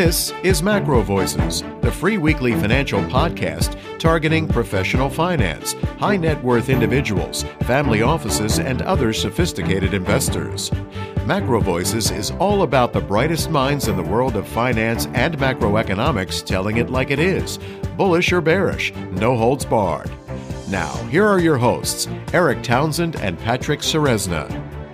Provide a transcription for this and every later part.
This is Macro Voices, the free weekly financial podcast targeting professional finance, high net worth individuals, family offices, and other sophisticated investors. Macro Voices is all about the brightest minds in the world of finance and macroeconomics telling it like it is, bullish or bearish, no holds barred. Now, here are your hosts, Eric Townsend and Patrick Ceresna.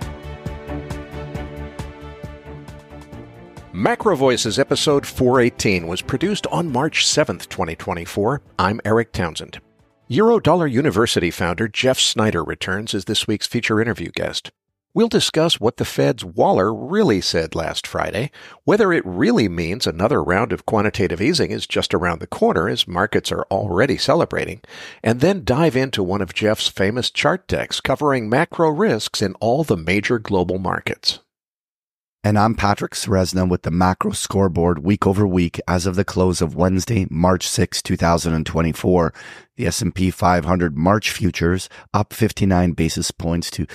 Macro Voices episode 418 was produced on March 7th, 2024. I'm Eric Townsend. Eurodollar University founder Jeff Snider returns as this week's feature interview guest. We'll discuss what the Fed's Waller really said last Friday, whether it really means another round of quantitative easing is just around the corner as markets are already celebrating, and then dive into one of Jeff's famous chart decks covering macro risks in all the major global markets. And I'm Patrick Ceresna with the Macro Scoreboard week over week as of the close of Wednesday, March 6, 2024. The S&P 500 March futures up 59 basis points to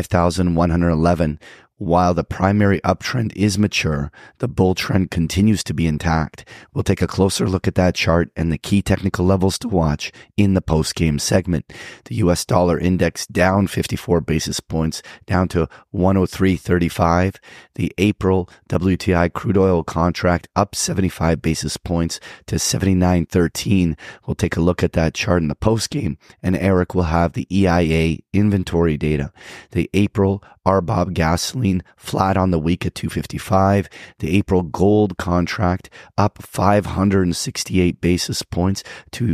5,111. While the primary uptrend is mature, the bull trend continues to be intact. We'll take a closer look at that chart and the key technical levels to watch in the post-game segment. The U.S. dollar index down 54 basis points, down to 103.35. The April WTI crude oil contract up 75 basis points to 79.13. We'll take a look at that chart in the post-game, and Eric will have the EIA inventory data. The April RBOB gasoline flat on the week at 255. The April gold contract up 568 basis points to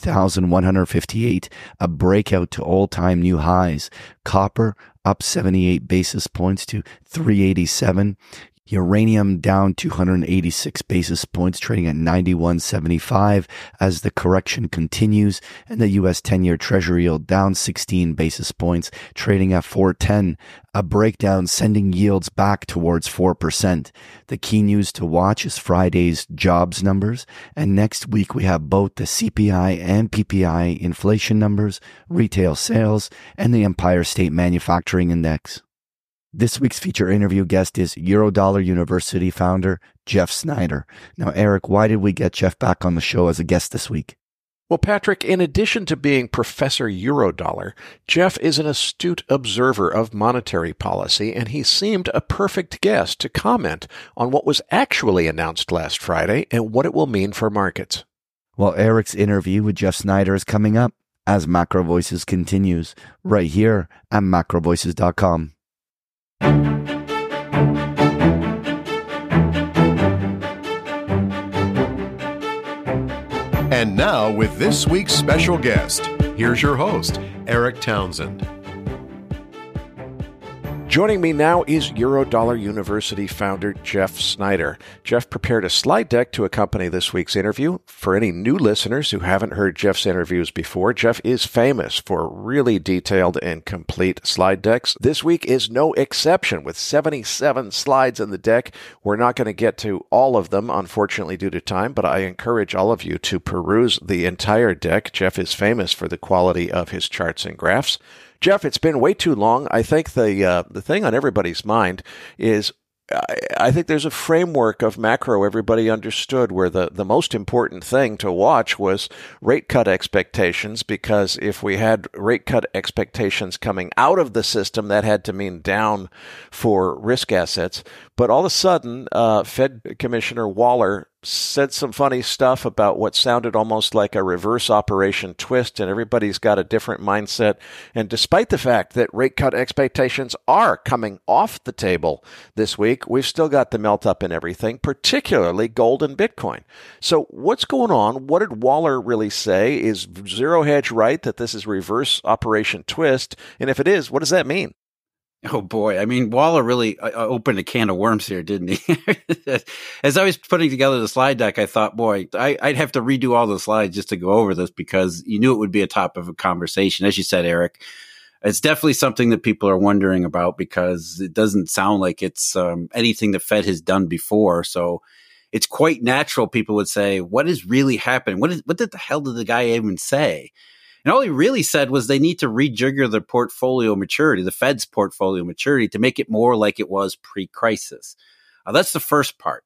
2,158, a breakout to all-time new highs. Copper up 78 basis points to 387. Uranium down 286 basis points, trading at 91.75 as the correction continues, and the U.S. 10-year Treasury yield down 16 basis points, trading at 4.10, a breakdown sending yields back towards 4%. The key news to watch is Friday's jobs numbers, and next week we have both the CPI and PPI inflation numbers, retail sales, and the Empire State Manufacturing Index. This week's feature interview guest is Eurodollar University founder Jeff Snider. Now, Eric, why did we get Jeff back on the show as a guest this week? Well, Patrick, in addition to being Professor Eurodollar, Jeff is an astute observer of monetary policy, and he seemed a perfect guest to comment on what was actually announced last Friday and what it will mean for markets. Well, Eric's interview with Jeff Snider is coming up as Macro Voices continues right here at macrovoices.com. And now, with this week's special guest, here's your host, Eric Townsend. Joining me now is Eurodollar University founder Jeff Snider. Jeff prepared a slide deck to accompany this week's interview. For any new listeners who haven't heard Jeff's interviews before, Jeff is famous for really detailed and complete slide decks. This week is no exception with 77 slides in the deck. We're not going to get to all of them, unfortunately, due to time, but I encourage all of you to peruse the entire deck. Jeff is famous for the quality of his charts and graphs. Jeff, it's been way too long. I think the thing on everybody's mind is I think there's a framework of macro everybody understood where the most important thing to watch was rate cut expectations, because if we had rate cut expectations coming out of the system, that had to mean down for risk assets. But all of a sudden, Fed Commissioner Waller said some funny stuff about what sounded almost like a reverse operation twist, and everybody's got a different mindset. And despite the fact that rate cut expectations are coming off the table this week, we've still got the melt up in everything, particularly gold and Bitcoin. So what's going on? What did Waller really say? Is Zero Hedge right that this is reverse operation twist? And if it is, what does that mean? Oh, boy. I mean, Waller really opened a can of worms here, didn't he? As I was putting together the slide deck, I thought, boy, I'd have to redo all the slides just to go over this, because you knew it would be a topic of conversation. As you said, Eric, it's definitely something that people are wondering about, because it doesn't sound like it's anything the Fed has done before. So it's quite natural people would say, what is really happening? What the hell did the guy even say? And all he really said was they need to rejigger the portfolio maturity, the Fed's portfolio maturity, to make it more like it was pre-crisis. That's the first part.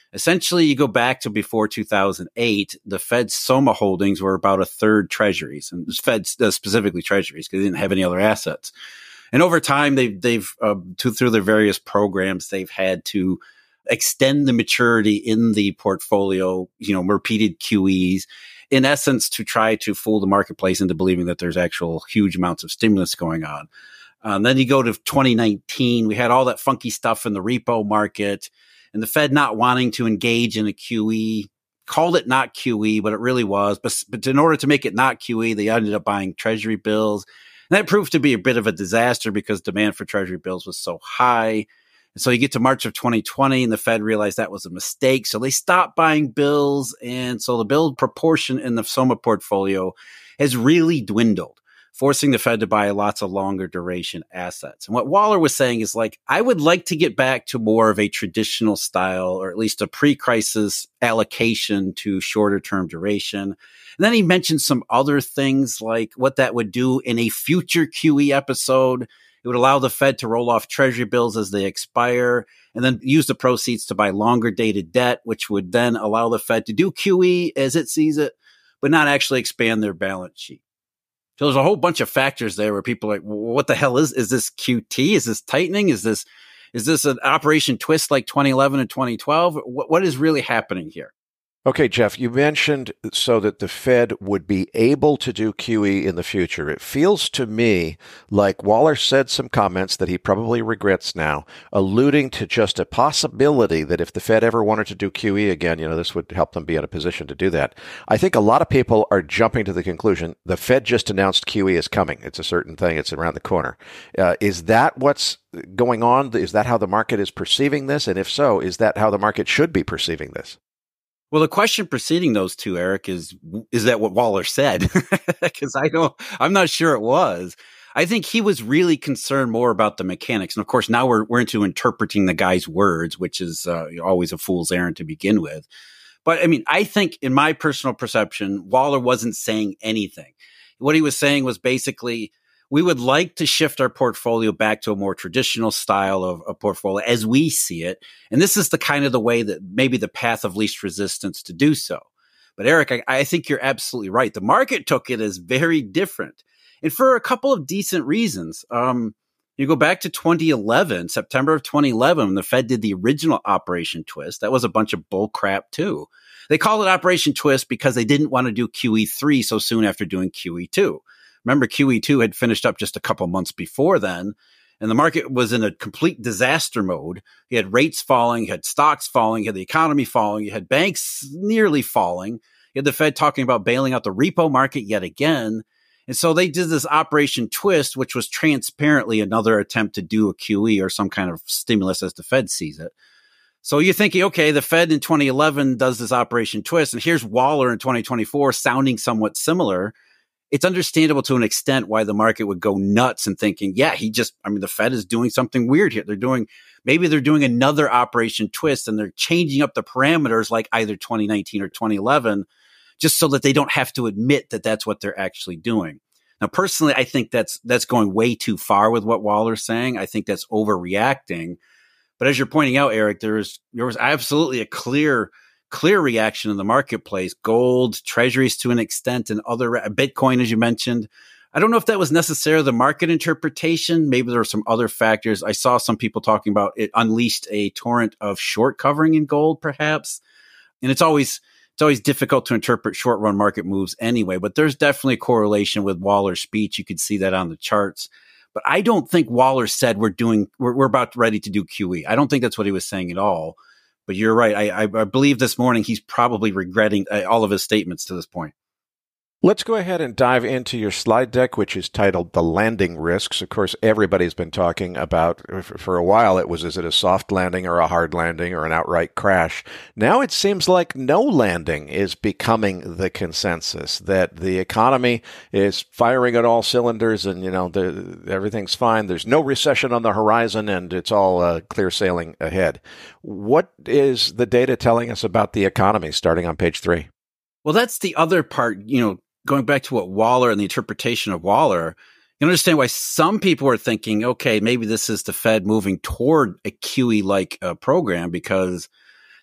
Essentially, you go back to before 2008, the Fed's SOMA holdings were about a third treasuries, and the Fed specifically treasuries because they didn't have any other assets. And over time, they've through their various programs, they've had to extend the maturity in the portfolio, repeated QEs, in essence, to try to fool the marketplace into believing that there's actual huge amounts of stimulus going on. Then you go to 2019, we had all that funky stuff in the repo market, and the Fed not wanting to engage in a QE, called it not QE, but it really was. But in order to make it not QE, they ended up buying treasury bills. And that proved to be a bit of a disaster because demand for treasury bills was so high. And so you get to March of 2020 and the Fed realized that was a mistake. So they stopped buying bills. And so the bill proportion in the SOMA portfolio has really dwindled, forcing the Fed to buy lots of longer duration assets. And what Waller was saying is I would like to get back to more of a traditional style, or at least a pre-crisis allocation to shorter term duration. And then he mentioned some other things like what that would do in a future QE episode. It would allow the Fed to roll off treasury bills as they expire and then use the proceeds to buy longer dated debt, which would then allow the Fed to do QE as it sees it, but not actually expand their balance sheet. So there's a whole bunch of factors there where people are like, well, what the hell is this QT? Is this tightening? Is this an Operation Twist like 2011 and 2012? What is really happening here? Okay, Jeff, you mentioned so that the Fed would be able to do QE in the future. It feels to me like Waller said some comments that he probably regrets now, alluding to just a possibility that if the Fed ever wanted to do QE again, this would help them be in a position to do that. I think a lot of people are jumping to the conclusion the Fed just announced QE is coming. It's a certain thing. It's around the corner. Is that what's going on? Is that how the market is perceiving this? And if so, is that how the market should be perceiving this? Well, the question preceding those two, Eric, is that what Waller said? Because I'm not sure it was. I think he was really concerned more about the mechanics. And of course, now we're into interpreting the guy's words, which is always a fool's errand to begin with. But I mean, I think in my personal perception, Waller wasn't saying anything. What he was saying was basically, we would like to shift our portfolio back to a more traditional style of a portfolio as we see it. And this is the kind of the way that maybe the path of least resistance to do so. But Eric, I think you're absolutely right. The market took it as very different, and for a couple of decent reasons. You go back to 2011, September of 2011, when the Fed did the original Operation Twist. That was a bunch of bull crap too. They called it Operation Twist because they didn't want to do QE3 so soon after doing QE2. Remember, QE2 had finished up just a couple months before then, and the market was in a complete disaster mode. You had rates falling, you had stocks falling, you had the economy falling, you had banks nearly falling. You had the Fed talking about bailing out the repo market yet again. And so they did this Operation Twist, which was transparently another attempt to do a QE or some kind of stimulus as the Fed sees it. So you're thinking, okay, the Fed in 2011 does this Operation Twist, and here's Waller in 2024 sounding somewhat similar. It's understandable to an extent why the market would go nuts and thinking, yeah, the Fed is doing something weird here. Maybe they're doing another Operation Twist and they're changing up the parameters like either 2019 or 2011, just so that they don't have to admit that that's what they're actually doing. Now, personally, I think that's going way too far with what Waller's saying. I think that's overreacting. But as you're pointing out, Eric, there was absolutely a clear reaction in the marketplace. Gold, treasuries to an extent, and other Bitcoin, as you mentioned. I don't know if that was necessarily the market interpretation. Maybe there were some other factors. I saw some people talking about it unleashed a torrent of short covering in gold, perhaps. And it's always difficult to interpret short run market moves anyway, but there's definitely a correlation with Waller's speech. You could see that on the charts. But I don't think Waller said we're about ready to do QE. I don't think that's what he was saying at all. But you're right. I believe this morning he's probably regretting all of his statements to this point. Let's go ahead and dive into your slide deck, which is titled The Landing Risks. Of course, everybody's been talking about, for a while, is it a soft landing or a hard landing or an outright crash? Now it seems like no landing is becoming the consensus, that the economy is firing at all cylinders and, everything's fine. There's no recession on the horizon and it's all clear sailing ahead. What is the data telling us about the economy, starting on page 3? Well, that's the other part, going back to what Waller and the interpretation of Waller, you understand why some people are thinking, okay, maybe this is the Fed moving toward a QE-like program, because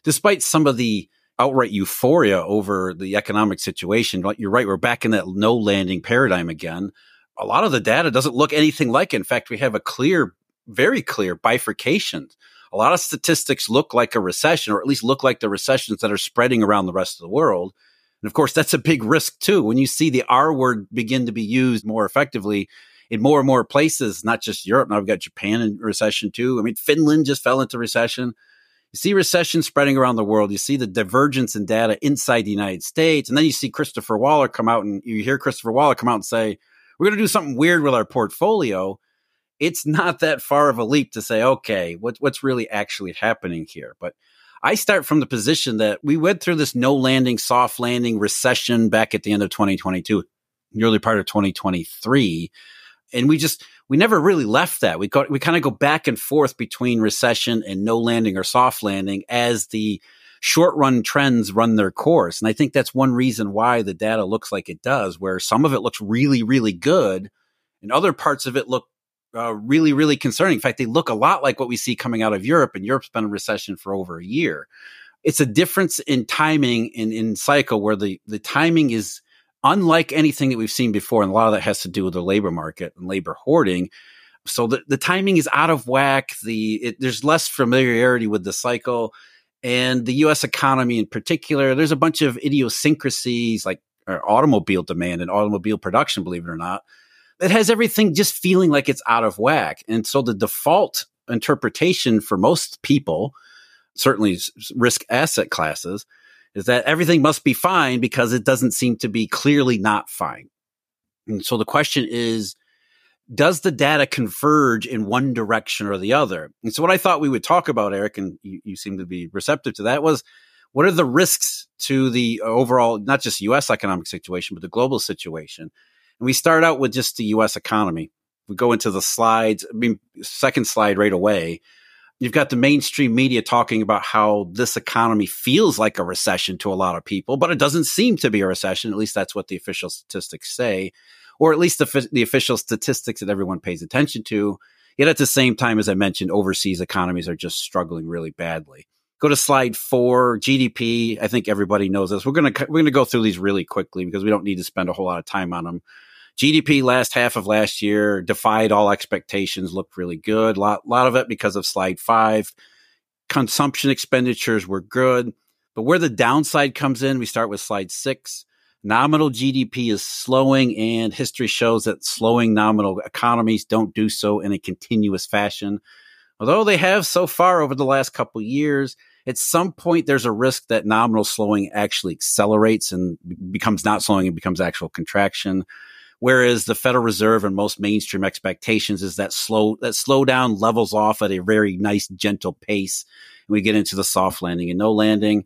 despite some of the outright euphoria over the economic situation, you're right, we're back in that no landing paradigm again. A lot of the data doesn't look anything like it. In fact, we have a very clear bifurcation. A lot of statistics look like a recession, or at least look like the recessions that are spreading around the rest of the world. And of course, that's a big risk too. When you see the R word begin to be used more effectively in more and more places, not just Europe. Now we've got Japan in recession too. I mean, Finland just fell into recession. You see recession spreading around the world. You see the divergence in data inside the United States. And then you see Christopher Waller come out, and you hear Christopher Waller come out and say, we're going to do something weird with our portfolio. It's not that far of a leap to say, okay, what's really actually happening here? But I start from the position that we went through this no landing, soft landing recession back at the end of 2022, the early part of 2023. And we never really left that. We kind of go back and forth between recession and no landing or soft landing as the short run trends run their course. And I think that's one reason why the data looks like it does, where some of it looks really, really good and other parts of it look really, really concerning. In fact, they look a lot like what we see coming out of Europe, and Europe's been in recession for over a year. It's a difference in timing in cycle where the timing is unlike anything that we've seen before. And a lot of that has to do with the labor market and labor hoarding. So the timing is out of whack. There's less familiarity with the cycle. And the U.S. economy in particular, there's a bunch of idiosyncrasies like automobile demand and automobile production, believe it or not. It has everything just feeling like it's out of whack. And so the default interpretation for most people, certainly risk asset classes, is that everything must be fine because it doesn't seem to be clearly not fine. And so the question is, does the data converge in one direction or the other? And so what I thought we would talk about, Eric, and you seem to be receptive to that, was what are the risks to the overall, not just U.S. economic situation, but the global situation? And we start out with just the U.S. economy. We go into the slides. Second slide right away. You've got the mainstream media talking about how this economy feels like a recession to a lot of people, but it doesn't seem to be a recession. At least that's what the official statistics say, or at least the official statistics that everyone pays attention to. Yet at the same time, as I mentioned, overseas economies are just struggling really badly. Go to slide 4, GDP. I think everybody knows this. We're going to go through these really quickly because we don't need to spend a whole lot of time on them. GDP last half of last year defied all expectations, looked really good. A lot of it because of slide 5. Consumption expenditures were good. But where the downside comes in, we start with slide 6. Nominal GDP is slowing, and history shows that slowing nominal economies don't do so in a continuous fashion. Although they have so far over the last couple of years, at some point there's a risk that nominal slowing actually accelerates and becomes not slowing and becomes actual contraction. Whereas the Federal Reserve and most mainstream expectations is that slowdown levels off at a very nice, gentle pace. And we get into the soft landing and no landing.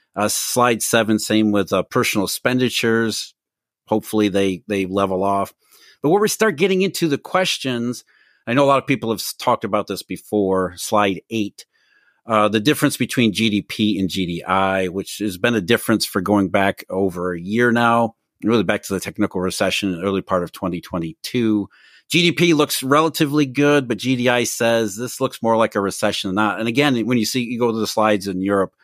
Slide 7, same with personal expenditures. Hopefully they level off. But where we start getting into the questions, I know a lot of people have talked about this before. Slide 8, the difference between GDP and GDI, which has been a difference for going back over a year now. Really back to the technical recession in the early part of 2022. GDP looks relatively good, but GDI says this looks more like a recession than not. And again, when you go to the slides in Europe,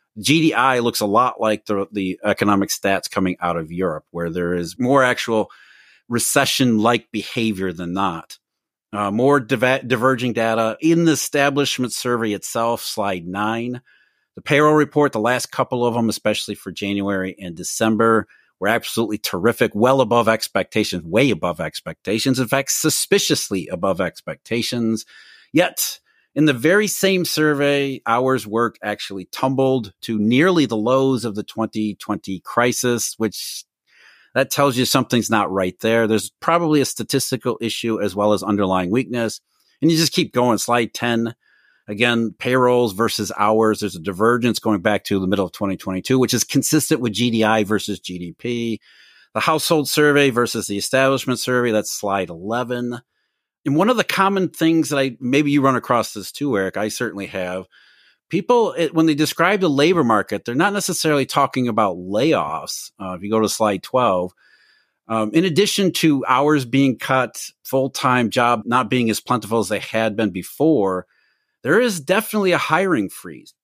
GDI looks a lot like the economic stats coming out of Europe, where there is more actual recession-like behavior than not. More diverging data in the establishment survey itself, slide 9. The payroll report, the last couple of them, especially for January and December, were absolutely terrific, well above expectations, way above expectations, in fact, suspiciously above expectations. Yet, in the very same survey, hours worked actually tumbled to nearly the lows of the 2020 crisis, which that tells you something's not right there. There's probably a statistical issue as well as underlying weakness. And you just keep going. Slide 10. Again, payrolls versus hours. There's a divergence going back to the middle of 2022, which is consistent with GDI versus GDP. The household survey versus the establishment survey. That's slide 11. And one of the common things that maybe you run across this too, Eric, I certainly have. People, when they describe the labor market, they're not necessarily talking about layoffs. If you go to slide 12, in addition to hours being cut, full-time job not being as plentiful as they had been before, there is definitely a hiring freeze.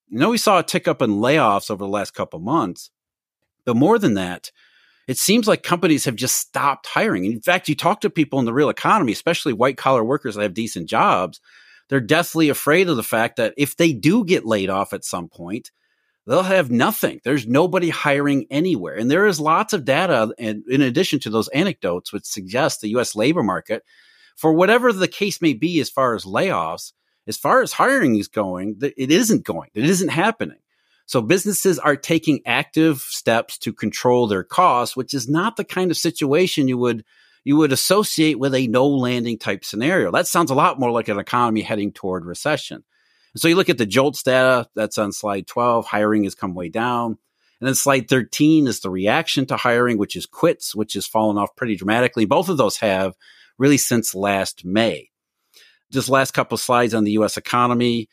We saw a tick up in layoffs over the last couple of months, but more than that, it seems like companies have just stopped hiring. In fact, you talk to people in the real economy, especially white collar workers that have decent jobs, they're deathly afraid of the fact that if they do get laid off at some point, they'll have nothing. There's nobody hiring anywhere. And there is lots of data, and in addition to those anecdotes, which suggest the U.S. labor market, for whatever the case may be as far as layoffs, as far as hiring is going, it isn't going. It isn't happening. So businesses are taking active steps to control their costs, which is not the kind of situation you would associate with a no landing type scenario. That sounds a lot more like an economy heading toward recession. And so you look at the JOLTS data, that's on slide 12, hiring has come way down. And then slide 13 is the reaction to hiring, which is quits, which has fallen off pretty dramatically. Both of those have really since last May. Just last couple of slides on the U.S. economy,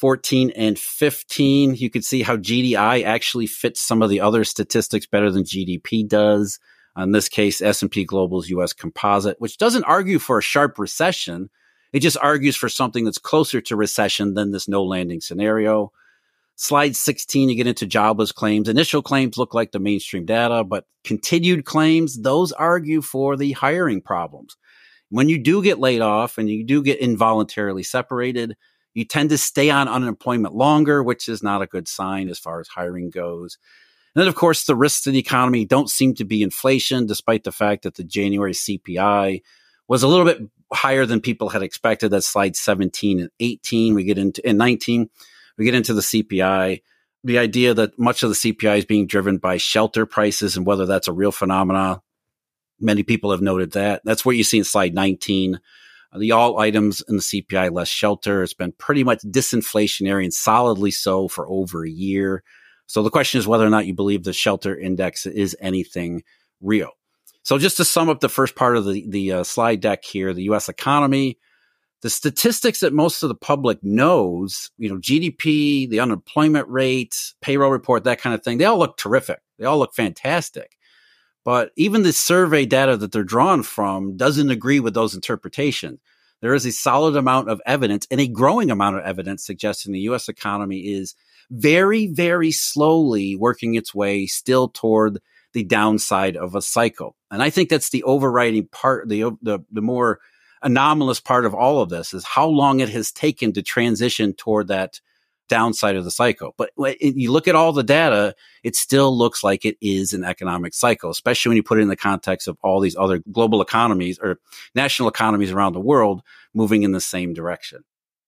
14 and 15, you could see how GDI actually fits some of the other statistics better than GDP does. In this case, S&P Global's U.S. composite, which doesn't argue for a sharp recession. It just argues for something that's closer to recession than this no landing scenario. Slide 16, you get into jobless claims. Initial claims look like the mainstream data, but continued claims, those argue for the hiring problems. When you do get laid off and you do get involuntarily separated, you tend to stay on unemployment longer, which is not a good sign as far as hiring goes. And then, of course, the risks to the economy don't seem to be inflation, despite the fact that the January CPI was a little bit higher than people had expected. That's slide 17 and 18. We get into in 19, we get into the CPI. The idea that much of the CPI is being driven by shelter prices and whether that's a real phenomena. Many people have noted that. That's what you see in slide 19. The all items in the CPI less shelter has been pretty much disinflationary and solidly so for over a year. So the question is whether or not you believe the shelter index is anything real. So just to sum up the first part of the slide deck here, the U.S. economy, the statistics that most of the public knows, GDP, the unemployment rate, payroll report, that kind of thing, they all look terrific. They all look fantastic. But even the survey data that they're drawn from doesn't agree with those interpretations. There is a solid amount of evidence and a growing amount of evidence suggesting the U.S. economy is very, very slowly working its way still toward the downside of a cycle. And I think that's the overriding part, the more anomalous part of all of this is how long it has taken to transition toward that downside of the cycle. But when you look at all the data, it still looks like it is an economic cycle, especially when you put it in the context of all these other global economies or national economies around the world moving in the same direction.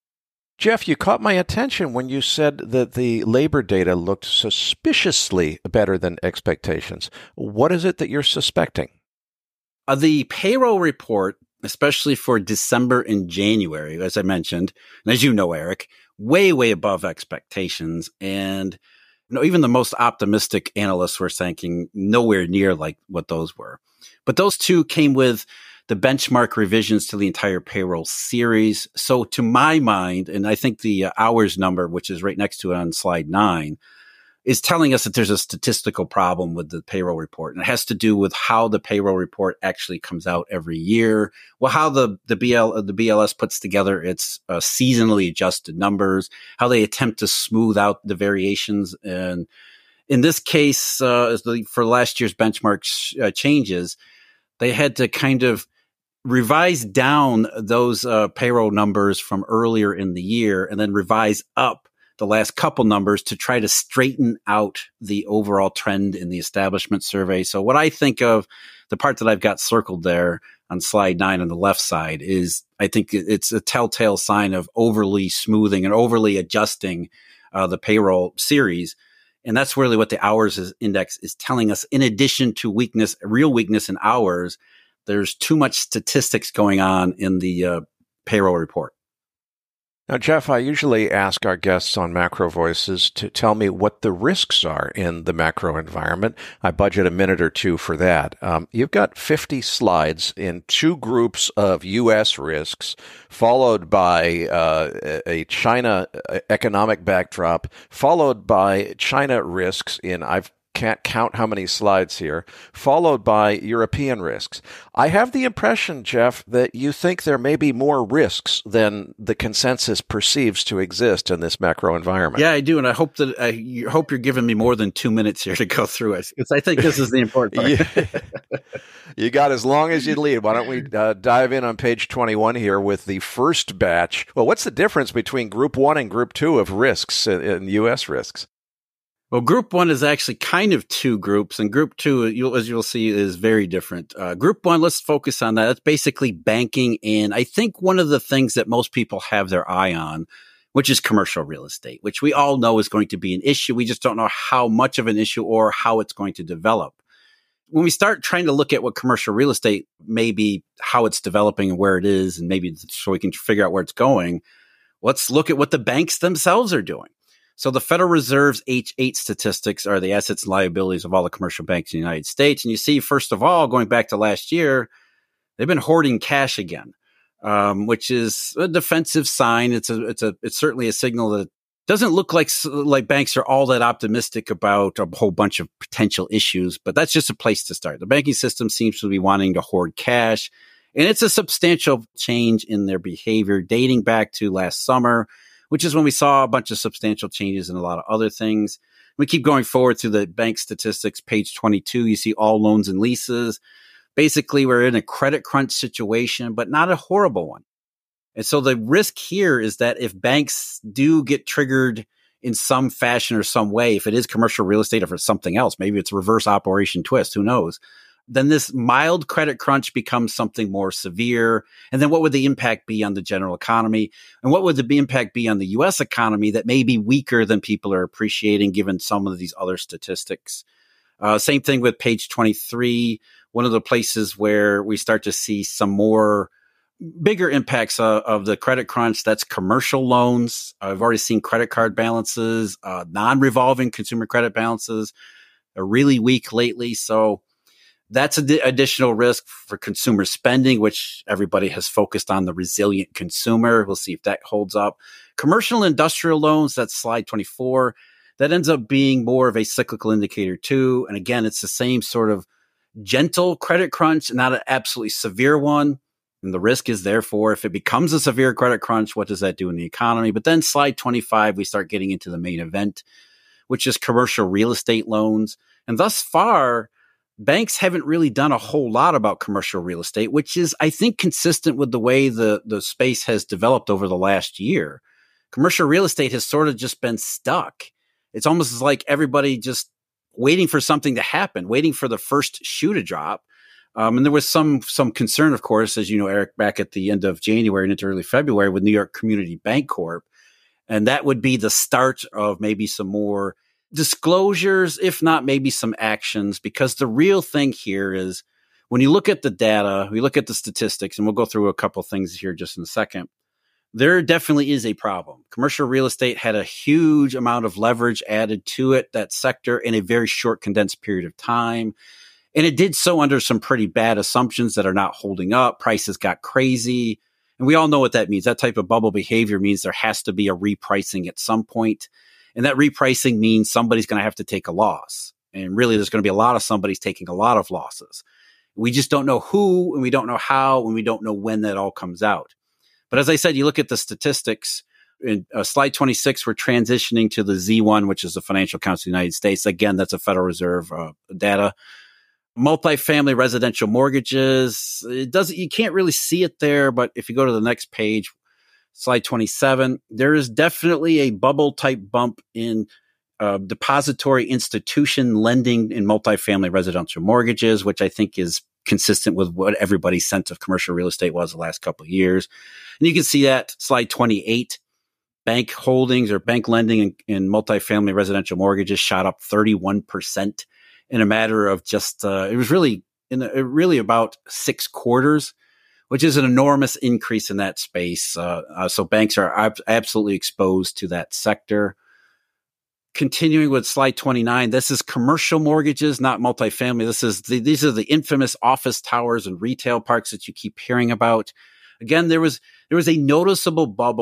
Jeff, you caught my attention when you said that the labor data looked suspiciously better than expectations. What is it that you're suspecting? The payroll report, especially for December and January, as I mentioned, and as you know, Eric, way, way above expectations. And even the most optimistic analysts were thinking nowhere near like what those were. But those two came with the benchmark revisions to the entire payroll series. So to my mind, and I think the hours number, which is right next to it on slide 9, is telling us that there's a statistical problem with the payroll report. And it has to do with how the payroll report actually comes out every year. Well, how the BLS puts together its seasonally adjusted numbers, how they attempt to smooth out the variations. And in this case, for last year's benchmark changes, they had to kind of revise down those payroll numbers from earlier in the year and then revise up the last couple numbers to try to straighten out the overall trend in the establishment survey. So what I think of, the part that I've got circled there on slide 9 on the left side, is I think it's a telltale sign of overly smoothing and overly adjusting the payroll series. And that's really what the hours index is telling us. In addition to weakness, real weakness in hours, there's too much statistics going on in the payroll report. Now, Jeff, I usually ask our guests on Macro Voices to tell me what the risks are in the macro environment. I budget a minute or two for that. You've got 50 slides in two groups of U.S. risks, followed by a China economic backdrop, followed by China risks in, I've can't count how many slides here, followed by European risks. I have the impression, Jeff, that you think there may be more risks than the consensus perceives to exist in this macro environment. Yeah, I do. And I hope that I hope you're giving me more than 2 minutes here to go through it, because I think this is the important part. You got as long as you lead. Why don't we dive in on page 21 here with the first batch? Well, what's the difference between Group 1 and Group 2 of risks in U.S. risks? Well, Group 1 is actually kind of two groups, and Group 2, as you'll see, is very different. Group 1, let's focus on that. That's basically banking, and I think one of the things that most people have their eye on, which is commercial real estate, which we all know is going to be an issue. We just don't know how much of an issue or how it's going to develop. When we start trying to look at what commercial real estate, maybe how it's developing and where it is, and maybe so we can figure out where it's going, let's look at what the banks themselves are doing. So the Federal Reserve's H8 statistics are the assets and liabilities of all the commercial banks in the United States. And you see, first of all, going back to last year, they've been hoarding cash again, which is a defensive sign. It's certainly a signal that doesn't look like banks are all that optimistic about a whole bunch of potential issues, but that's just a place to start. The banking system seems to be wanting to hoard cash, and it's a substantial change in their behavior dating back to last summer, which is when we saw a bunch of substantial changes in a lot of other things. We keep going forward through the bank statistics, page 22, you see all loans and leases. Basically, we're in a credit crunch situation, but not a horrible one. And so the risk here is that if banks do get triggered in some fashion or some way, if it is commercial real estate or for something else, maybe it's reverse Operation Twist, who knows? Then this mild credit crunch becomes something more severe. And then what would the impact be on the general economy? And what would the impact be on the U.S. economy that may be weaker than people are appreciating given some of these other statistics? Same thing with page 23, one of the places where we start to see some more bigger impacts of the credit crunch. That's commercial loans. I've already seen credit card balances, non-revolving consumer credit balances are really weak lately. So that's an additional risk for consumer spending, which everybody has focused on the resilient consumer. We'll see if that holds up. Commercial and industrial loans, that's slide 24. That ends up being more of a cyclical indicator too. And again, it's the same sort of gentle credit crunch, not an absolutely severe one. And the risk is therefore, if it becomes a severe credit crunch, what does that do in the economy? But then slide 25, we start getting into the main event, which is commercial real estate loans. And thus far, banks haven't really done a whole lot about commercial real estate, which is, I think, consistent with the way the space has developed over the last year. Commercial real estate has sort of just been stuck. It's almost like everybody just waiting for something to happen, waiting for the first shoe to drop. And there was some concern, of course, as you know, Eric, back at the end of January and into early February with New York Community Bank Corp. And that would be the start of maybe some more disclosures, if not maybe some actions, because the real thing here is when you look at the data, we look at the statistics, and we'll go through a couple things here just in a second. There definitely is a problem. Commercial real estate had a huge amount of leverage added to it, that sector, in a very short, condensed period of time. And it did so under some pretty bad assumptions that are not holding up. Prices got crazy. And we all know what that means. That type of bubble behavior means there has to be a repricing at some point. And that repricing means somebody's going to have to take a loss. And really, there's going to be a lot of somebody's taking a lot of losses. We just don't know who, and we don't know how, and we don't know when that all comes out. But as I said, you look at the statistics. In slide 26, we're transitioning to the Z1, which is the Financial Council of the United States. Again, that's a Federal Reserve data. Multifamily residential mortgages. You can't really see it there, but if you go to the next page, slide 27, there is definitely a bubble type bump in depository institution lending in multifamily residential mortgages, which I think is consistent with what everybody's sense of commercial real estate was the last couple of years. And you can see that slide 28, bank holdings or bank lending in multifamily residential mortgages shot up 31% in a matter of just, it was really about 6 quarters, which is an enormous increase in that space. So banks are absolutely exposed to that sector. Continuing with slide 29, this is commercial mortgages, not multifamily. These are the infamous office towers and retail parks that you keep hearing about. Again, there was a noticeable bubble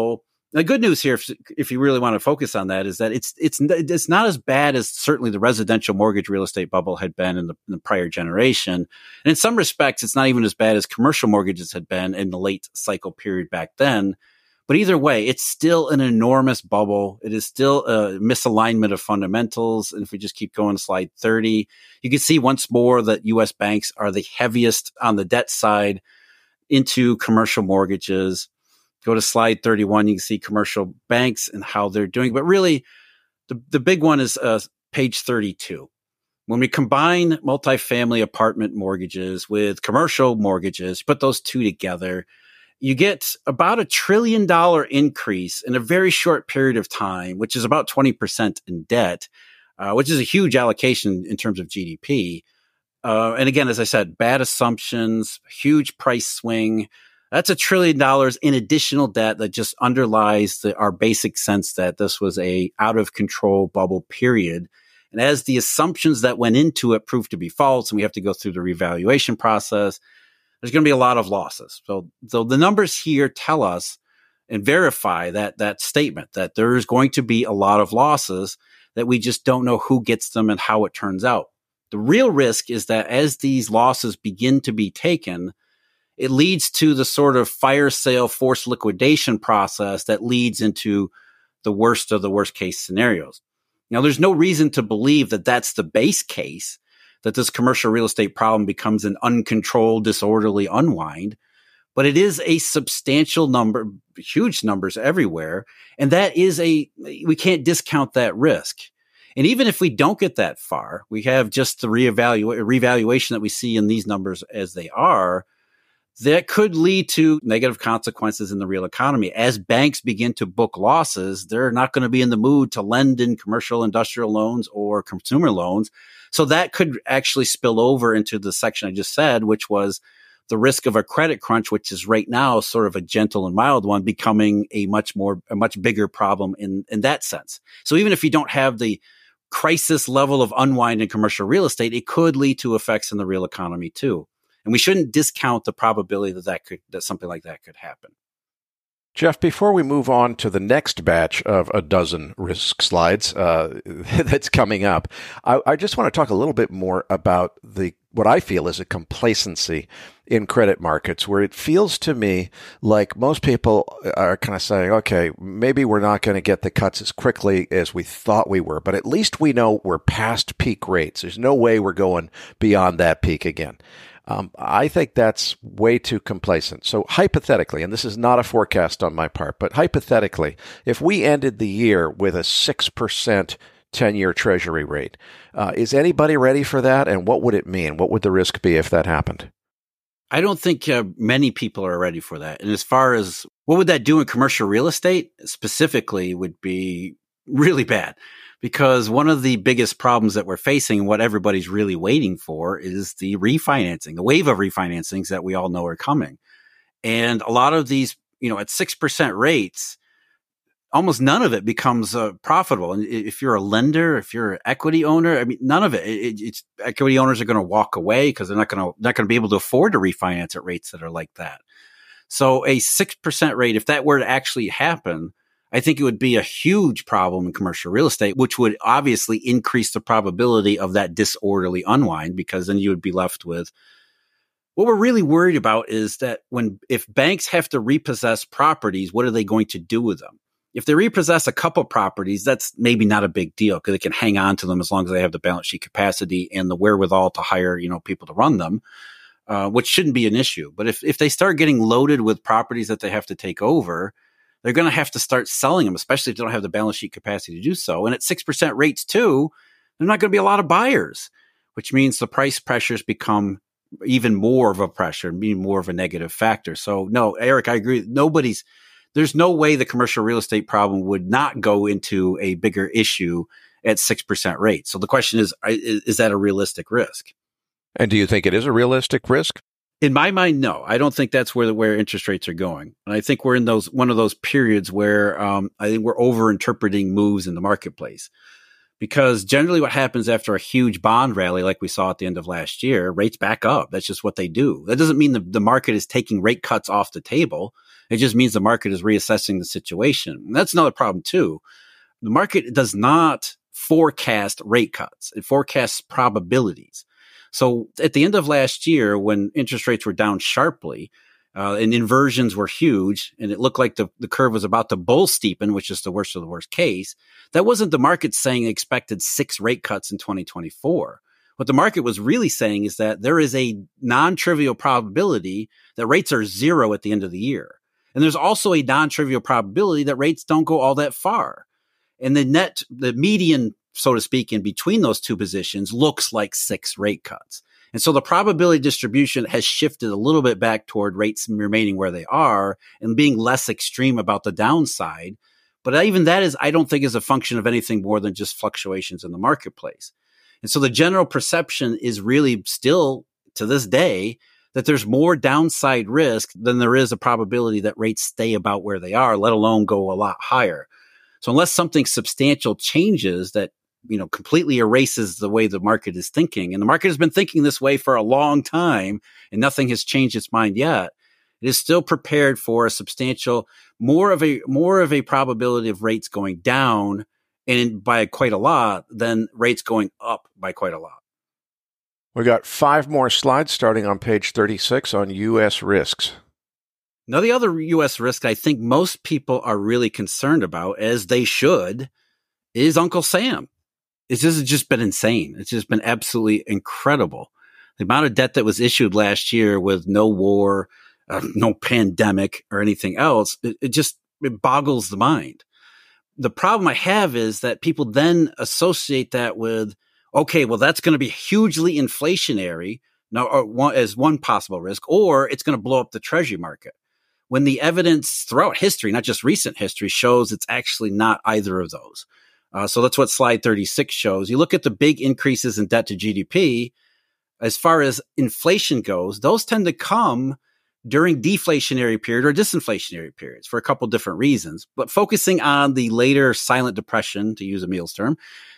The good news here, if you really want to focus on that, is that it's not as bad as certainly the residential mortgage real estate bubble had been in the prior generation. And in some respects, it's not even as bad as commercial mortgages had been in the late cycle period back then. But either way, it's still an enormous bubble. It is still a misalignment of fundamentals. And if we just keep going to slide 30, you can see once more that U.S. banks are the heaviest on the debt side into commercial mortgages. Go to slide 31, you can see commercial banks and how they're doing. But really, the big one is page 32. When we combine multifamily apartment mortgages with commercial mortgages, put those two together, you get about $1 trillion increase in a very short period of time, which is about 20% in debt, which is a huge allocation in terms of GDP. And again, as I said, bad assumptions, huge price swing. That's $1 trillion in additional debt that just underlies our basic sense that this was a out of control bubble period. And as the assumptions that went into it proved to be false, and we have to go through the revaluation process, there's going to be a lot of losses. So the numbers here tell us and verify that statement, that there is going to be a lot of losses, that we just don't know who gets them and how it turns out. The real risk is that as these losses begin to be taken, it leads to the sort of fire sale forced liquidation process that leads into the worst of the worst case scenarios. Now, there's no reason to believe that that's the base case, that this commercial real estate problem becomes an uncontrolled, disorderly unwind, but it is a substantial number, huge numbers everywhere. And that is we can't discount that risk. And even if we don't get that far, we have just the revaluation that we see in these numbers as they are, that could lead to negative consequences in the real economy. As banks begin to book losses, they're not going to be in the mood to lend in commercial industrial loans or consumer loans. So that could actually spill over into the section I just said, which was the risk of a credit crunch, which is right now sort of a gentle and mild one, becoming a much bigger problem in that sense. So even if you don't have the crisis level of unwind in commercial real estate, it could lead to effects in the real economy too. And we shouldn't discount the probability that something like that could happen. Jeff, before we move on to the next batch of a dozen risk slides that's coming up, I just want to talk a little bit more about what I feel is a complacency in credit markets, where it feels to me like most people are kind of saying, okay, maybe we're not going to get the cuts as quickly as we thought we were, but at least we know we're past peak rates. There's no way we're going beyond that peak again. I think that's way too complacent. So hypothetically, and this is not a forecast on my part, but hypothetically, if we ended the year with a 6% 10-year Treasury rate, is anybody ready for that? And what would it mean? What would the risk be if that happened? I don't think many people are ready for that. And as far as what would that do in commercial real estate specifically would be really bad. Because one of the biggest problems that we're facing, what everybody's really waiting for, is the refinancing, the wave of refinancings that we all know are coming. And a lot of these, at 6% rates, almost none of it becomes profitable. And if you're a lender, if you're an equity owner, none of it. It's equity owners are going to walk away because they're not going to be able to afford to refinance at rates that are like that. So a 6% rate, if that were to actually happen, I think it would be a huge problem in commercial real estate, which would obviously increase the probability of that disorderly unwind, because then you would be left with what we're really worried about is that if banks have to repossess properties, what are they going to do with them? If they repossess a couple properties, that's maybe not a big deal because they can hang on to them as long as they have the balance sheet capacity and the wherewithal to hire, people to run them, which shouldn't be an issue. But if they start getting loaded with properties that they have to take over, they're going to have to start selling them, especially if they don't have the balance sheet capacity to do so. And at 6% rates too, there's not going to be a lot of buyers, which means the price pressures become even more of a pressure, being more of a negative factor. So no, Eric, I agree. There's no way the commercial real estate problem would not go into a bigger issue at 6% rates. So the question is that a realistic risk? And do you think it is a realistic risk? In my mind, no. I don't think that's where interest rates are going. And I think we're in one of those periods where I think we're over-interpreting moves in the marketplace. Because generally what happens after a huge bond rally like we saw at the end of last year, rates back up. That's just what they do. That doesn't mean the market is taking rate cuts off the table. It just means the market is reassessing the situation. And that's another problem too. The market does not forecast rate cuts. It forecasts probabilities. So at the end of last year, when interest rates were down sharply, and inversions were huge, and it looked like the curve was about to bull steepen, which is the worst of the worst case, that wasn't the market saying it expected 6 rate cuts in 2024. What the market was really saying is that there is a non-trivial probability that rates are 0 at the end of the year. And there's also a non-trivial probability that rates don't go all that far. And the median, so to speak, in between those two positions looks like 6 rate cuts. And so the probability distribution has shifted a little bit back toward rates remaining where they are and being less extreme about the downside. But even that is, I don't think, is a function of anything more than just fluctuations in the marketplace. And so the general perception is really still, to this day, that there's more downside risk than there is a probability that rates stay about where they are, let alone go a lot higher. So unless something substantial changes that completely erases the way the market is thinking. And the market has been thinking this way for a long time, and nothing has changed its mind yet. It is still prepared for a substantial, more of a probability of rates going down and by quite a lot than rates going up by quite a lot. We got 5 more slides starting on page 36 on U.S. risks. Now, the other U.S. risk I think most people are really concerned about, as they should, is Uncle Sam. This has just been insane. It's just been absolutely incredible. The amount of debt that was issued last year with no war, no pandemic or anything else, it boggles the mind. The problem I have is that people then associate that with, okay, well, that's going to be hugely inflationary as one possible risk, or it's going to blow up the treasury market. When the evidence throughout history, not just recent history, shows it's actually not either of those. So that's what slide 36 shows. You look at the big increases in debt to GDP. As far as inflation goes, those tend to come during deflationary period or disinflationary periods for a couple different reasons. But focusing on the later silent depression, to use Emil's term,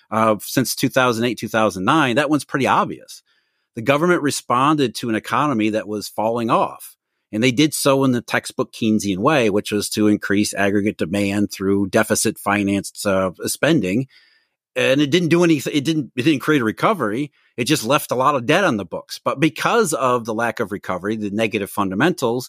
since 2008, 2009, that one's pretty obvious. The government responded to an economy that was falling off. And they did so in the textbook Keynesian way, which was to increase aggregate demand through deficit financed spending. And it didn't do anything. It didn't create a recovery. It just left a lot of debt on the books. But because of the lack of recovery, the negative fundamentals,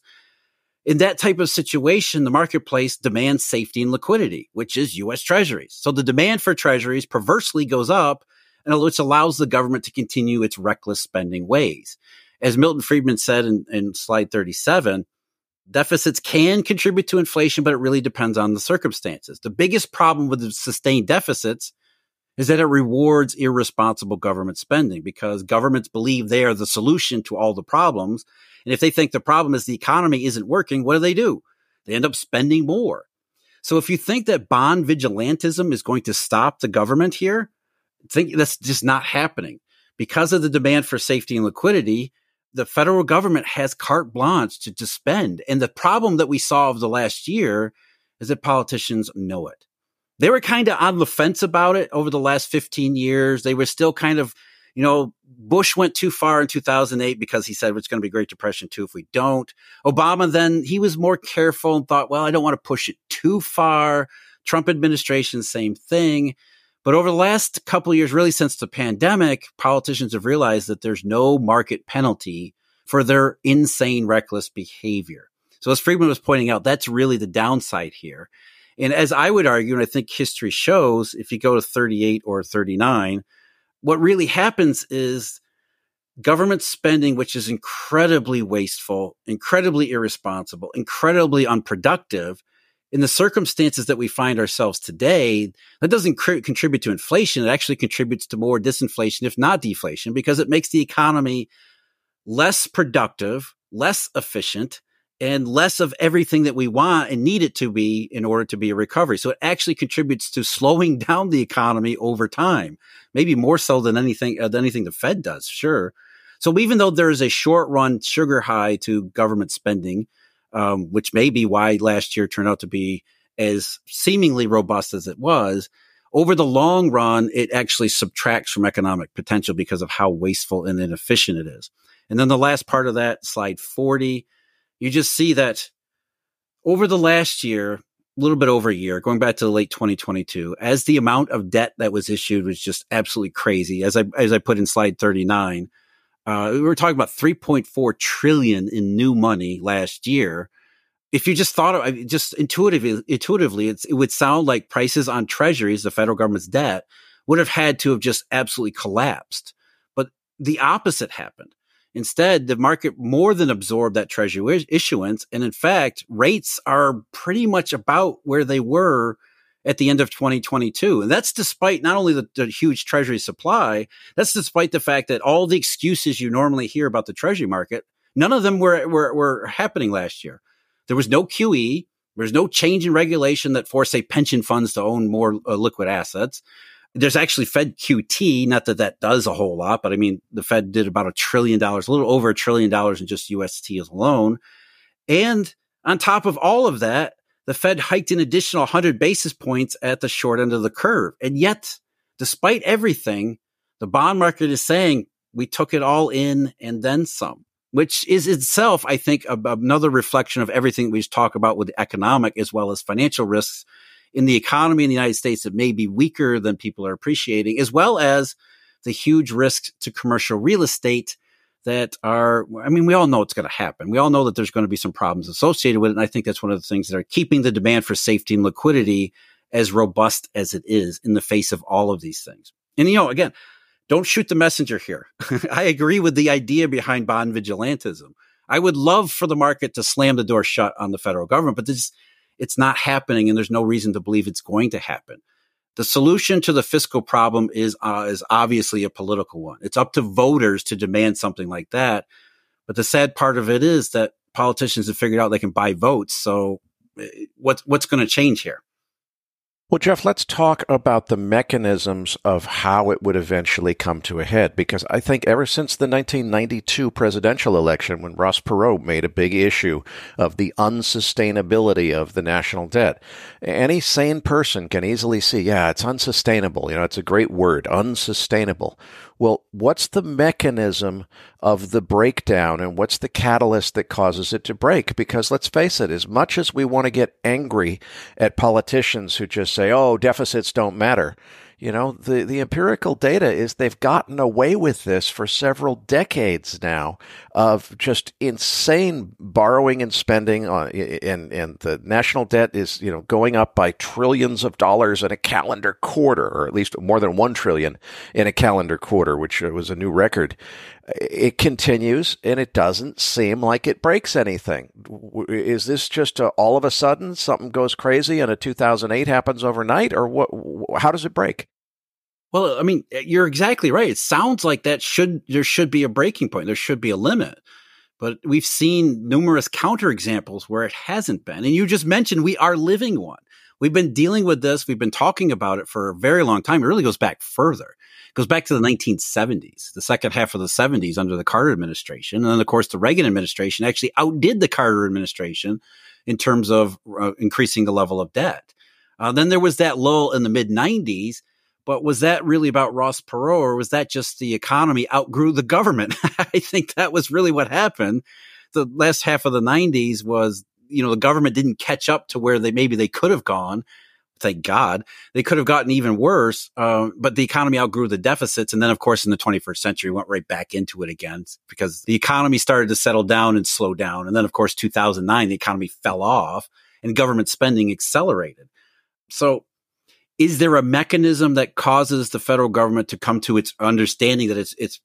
in that type of situation, the marketplace demands safety and liquidity, which is U.S. Treasuries. So the demand for Treasuries perversely goes up, and which allows the government to continue its reckless spending ways. As Milton Friedman said in slide 37, deficits can contribute to inflation, but it really depends on the circumstances. The biggest problem with the sustained deficits is that it rewards irresponsible government spending because governments believe they are the solution to all the problems. And if they think the problem is the economy isn't working, what do? They end up spending more. So if you think that bond vigilantism is going to stop the government here, think that's just not happening. Because of the demand for safety and liquidity, the federal government has carte blanche to spend. And the problem that we saw over the last year is that politicians know it. They were kind of on the fence about it over the last 15 years. They were still kind of, Bush went too far in 2008 because he said it's going to be Great Depression too if we don't. Obama then, he was more careful and thought, well, I don't want to push it too far. Trump administration, same thing. But over the last couple of years, really since the pandemic, politicians have realized that there's no market penalty for their insane, reckless behavior. So as Friedman was pointing out, that's really the downside here. And as I would argue, and I think history shows, if you go to 38 or 39, what really happens is government spending, which is incredibly wasteful, incredibly irresponsible, incredibly unproductive, in the circumstances that we find ourselves today, that doesn't contribute to inflation. It actually contributes to more disinflation, if not deflation, because it makes the economy less productive, less efficient, and less of everything that we want and need it to be in order to be a recovery. So it actually contributes to slowing down the economy over time, maybe more so than anything the Fed does, sure. So even though there is a short run sugar high to government spending, which may be why last year turned out to be as seemingly robust as it was, over the long run, it actually subtracts from economic potential because of how wasteful and inefficient it is. And then the last part of that, slide 40, you just see that over the last year, a little bit over a year, going back to late 2022, as the amount of debt that was issued was just absolutely crazy. As I put in slide 39, we were talking about 3.4 trillion in new money last year. If you just thought of just intuitively, it would sound like prices on treasuries, the federal government's debt, would have had to have just absolutely collapsed. But the opposite happened. Instead, the market more than absorbed that treasury issuance. And in fact, rates are pretty much about where they were at the end of 2022. And that's despite not only the huge treasury supply, that's despite the fact that all the excuses you normally hear about the treasury market, none of them were happening last year. There was no QE. There was no change in regulation that forced, say, pension funds to own more liquid assets. There's actually Fed QT, not that that does a whole lot, but I mean, the Fed did about $1 trillion, a little over $1 trillion in just UST alone. And on top of all of that, the Fed hiked an additional 100 basis points at the short end of the curve. And yet, despite everything, the bond market is saying we took it all in and then some, which is itself, I think, another reflection of everything we just talk about with economic as well as financial risks in the economy in the United States that may be weaker than people are appreciating, as well as the huge risks to commercial real estate that are, I mean, we all know it's going to happen. We all know that there's going to be some problems associated with it. And I think that's one of the things that are keeping the demand for safety and liquidity as robust as it is in the face of all of these things. And, again, don't shoot the messenger here. I agree with the idea behind bond vigilantism. I would love for the market to slam the door shut on the federal government, but it's not happening, and there's no reason to believe it's going to happen. The solution to the fiscal problem is obviously a political one. It's up to voters to demand something like that. But the sad part of it is that politicians have figured out they can buy votes. So what's going to change here? Well, Jeff, let's talk about the mechanisms of how it would eventually come to a head, because I think ever since the 1992 presidential election, when Ross Perot made a big issue of the unsustainability of the national debt, any sane person can easily see, yeah, it's unsustainable. It's a great word, unsustainable. Well, what's the mechanism of the breakdown, and what's the catalyst that causes it to break? Because let's face it, as much as we want to get angry at politicians who just say, oh, deficits don't matter, the empirical data is they've gotten away with this for several decades now of just insane borrowing and spending and the national debt is, going up by trillions of dollars in a calendar quarter, or at least more than 1 trillion in a calendar quarter, which was a new record. It continues, and it doesn't seem like it breaks anything. Is this just all of a sudden something goes crazy and a 2008 happens overnight, or what? How does it break? Well, I mean, you're exactly right. It sounds like there should be a breaking point. There should be a limit. But we've seen numerous counterexamples where it hasn't been. And you just mentioned we are living one. We've been dealing with this. We've been talking about it for a very long time. It really goes back further. It goes back to the 1970s, the second half of the 70s under the Carter administration. And then, of course, the Reagan administration actually outdid the Carter administration in terms of increasing the level of debt. Then there was that lull in the mid-90s. But was that really about Ross Perot, or was that just the economy outgrew the government? I think that was really what happened. The last half of the 90s was, the government didn't catch up to where they could have gone. Thank God. They could have gotten even worse, but the economy outgrew the deficits. And then, of course, in the 21st century, went right back into it again because the economy started to settle down and slow down. And then, of course, 2009, the economy fell off and government spending accelerated. So, is there a mechanism that causes the federal government to come to its understanding that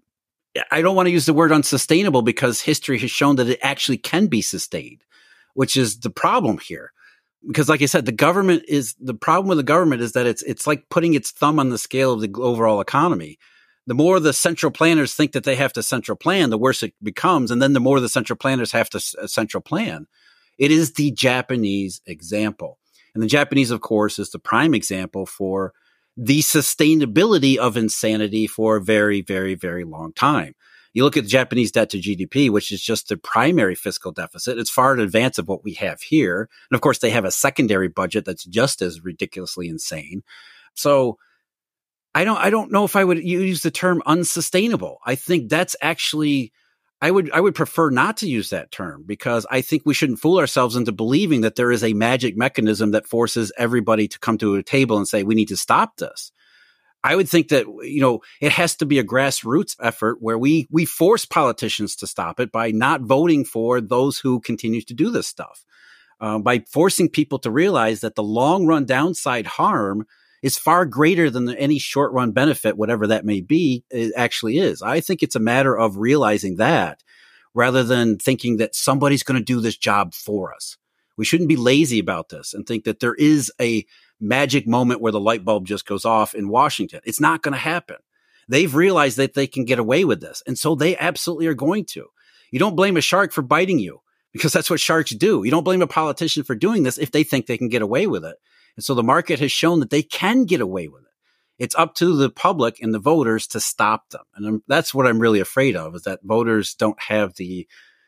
I don't want to use the word unsustainable, because history has shown that it actually can be sustained, which is the problem here. Because like I said, the problem with the government is that it's like putting its thumb on the scale of the overall economy. The more the central planners think that they have to central plan, the worse it becomes. And then the more the central planners have to central plan. It is the Japanese example. And the Japanese, of course, is the prime example for the sustainability of insanity for a very, very, very long time. You look at the Japanese debt to GDP, which is just the primary fiscal deficit. It's far in advance of what we have here. And of course, they have a secondary budget that's just as ridiculously insane. So I don't know if I would use the term unsustainable. I think that's actually I would prefer not to use that term, because I think we shouldn't fool ourselves into believing that there is a magic mechanism that forces everybody to come to a table and say, we need to stop this. I would think that, it has to be a grassroots effort where we force politicians to stop it by not voting for those who continue to do this stuff, by forcing people to realize that the long run downside harm is far greater than any short run benefit, whatever that may be, it actually is. I think it's a matter of realizing that, rather than thinking that somebody's going to do this job for us. We shouldn't be lazy about this and think that there is a magic moment where the light bulb just goes off in Washington. It's not going to happen. They've realized that they can get away with this, and so they absolutely are going to. You don't blame a shark for biting you, because that's what sharks do. You don't blame a politician for doing this if they think they can get away with it. And so the market has shown that they can get away with it. It's up to the public and the voters to stop them. And that's what I'm really afraid of, is that voters don't have the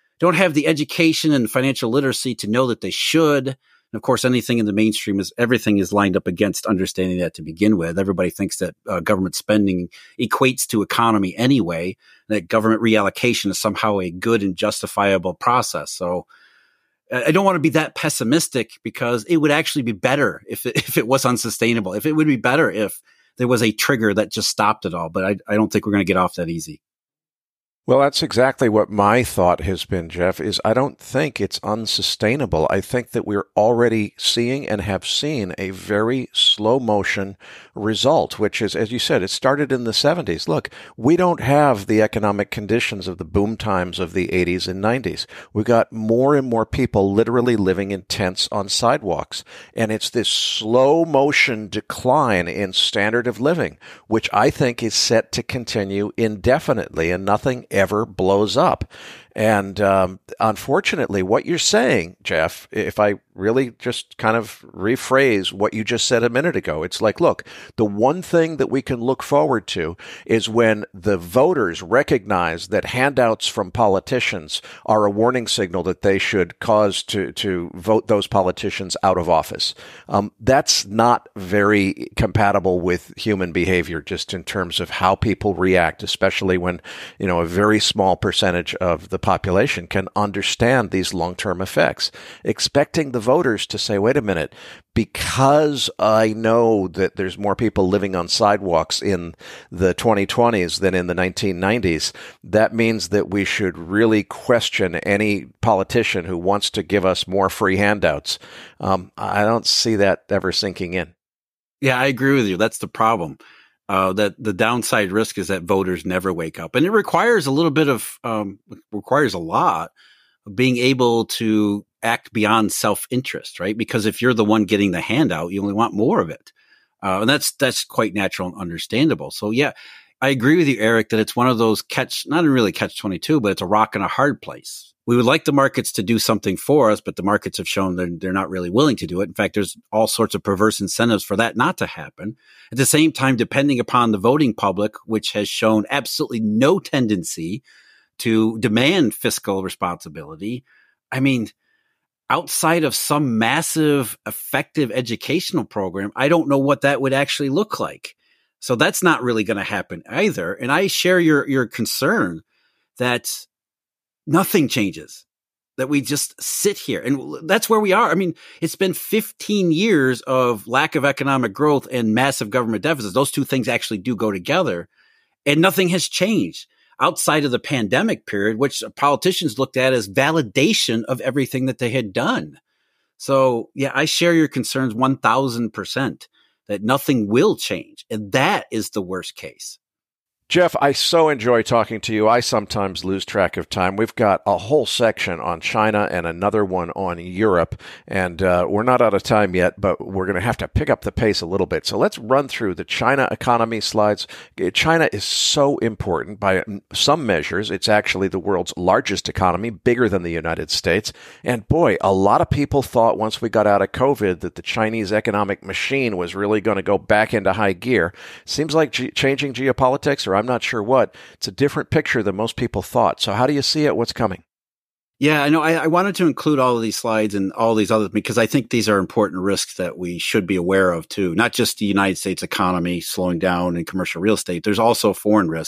education and financial literacy to know that they should. And of course, anything in the mainstream everything is lined up against understanding that to begin with. Everybody thinks that government spending equates to economy anyway, that government reallocation is somehow a good and justifiable process. So I don't want to be that pessimistic, because it would actually be better if it was unsustainable. If it would be better if there was a trigger that just stopped it all. But I don't think we're going to get off that easy. Well, that's exactly what my thought has been, Jeff, is I don't think it's unsustainable. I think that we're already seeing and have seen a very slow motion result, which is, as you said, it started in the 70s. Look, we don't have the economic conditions of the boom times of the 80s and 90s. We've got more and more people literally living in tents on sidewalks. And it's this slow motion decline in standard of living, which I think is set to continue indefinitely, and nothing ever blows up. And unfortunately, what you're saying, Jeff, if I really just kind of rephrase what you just said a minute ago, it's like, look, the one thing that we can look forward to is when the voters recognize that handouts from politicians are a warning signal that they should cause to vote those politicians out of office. That's not very compatible with human behavior, just in terms of how people react, especially when, a very small percentage of the population can understand these long-term effects. Expecting the voters to say, wait a minute, because I know that there's more people living on sidewalks in the 2020s than in the 1990s, that means that we should really question any politician who wants to give us more free handouts. I don't see that ever sinking in. Yeah, I agree with you. That's the problem. That the downside risk is that voters never wake up. And it requires a little bit of, requires a lot of being able to act beyond self-interest, right? Because if you're the one getting the handout, you only want more of it. And that's quite natural and understandable. So yeah, I agree with you, Eric, that it's one of those not really catch-22, but it's a rock and a hard place. We would like the markets to do something for us, but the markets have shown they're not really willing to do it. In fact, there's all sorts of perverse incentives for that not to happen. At the same time, depending upon the voting public, which has shown absolutely no tendency to demand fiscal responsibility. I mean, outside of some massive, effective educational program, I don't know what that would actually look like. So that's not really going to happen either. And I share your concern that nothing changes, that we just sit here. And that's where we are. I mean, it's been 15 years of lack of economic growth and massive government deficits. Those two things actually do go together, and nothing has changed outside of the pandemic period, which politicians looked at as validation of everything that they had done. So yeah, I share your concerns 1000% that nothing will change. And that is the worst case. Jeff, I so enjoy talking to you. I sometimes lose track of time. We've got a whole section on China and another one on Europe, and we're not out of time yet, but we're going to have to pick up the pace a little bit. So let's run through the China economy slides. China is so important by some measures. It's actually the world's largest economy, bigger than the United States. And boy, a lot of people thought once we got out of COVID that the Chinese economic machine was really going to go back into high gear. Seems like changing geopolitics, or I'm not sure what. It's a different picture than most people thought. So how do you see it? What's coming? Yeah, I know. I wanted to include all of these slides and all these others because I think these are important risks that we should be aware of too. Not just the United States economy slowing down and commercial real estate. There's also foreign risks.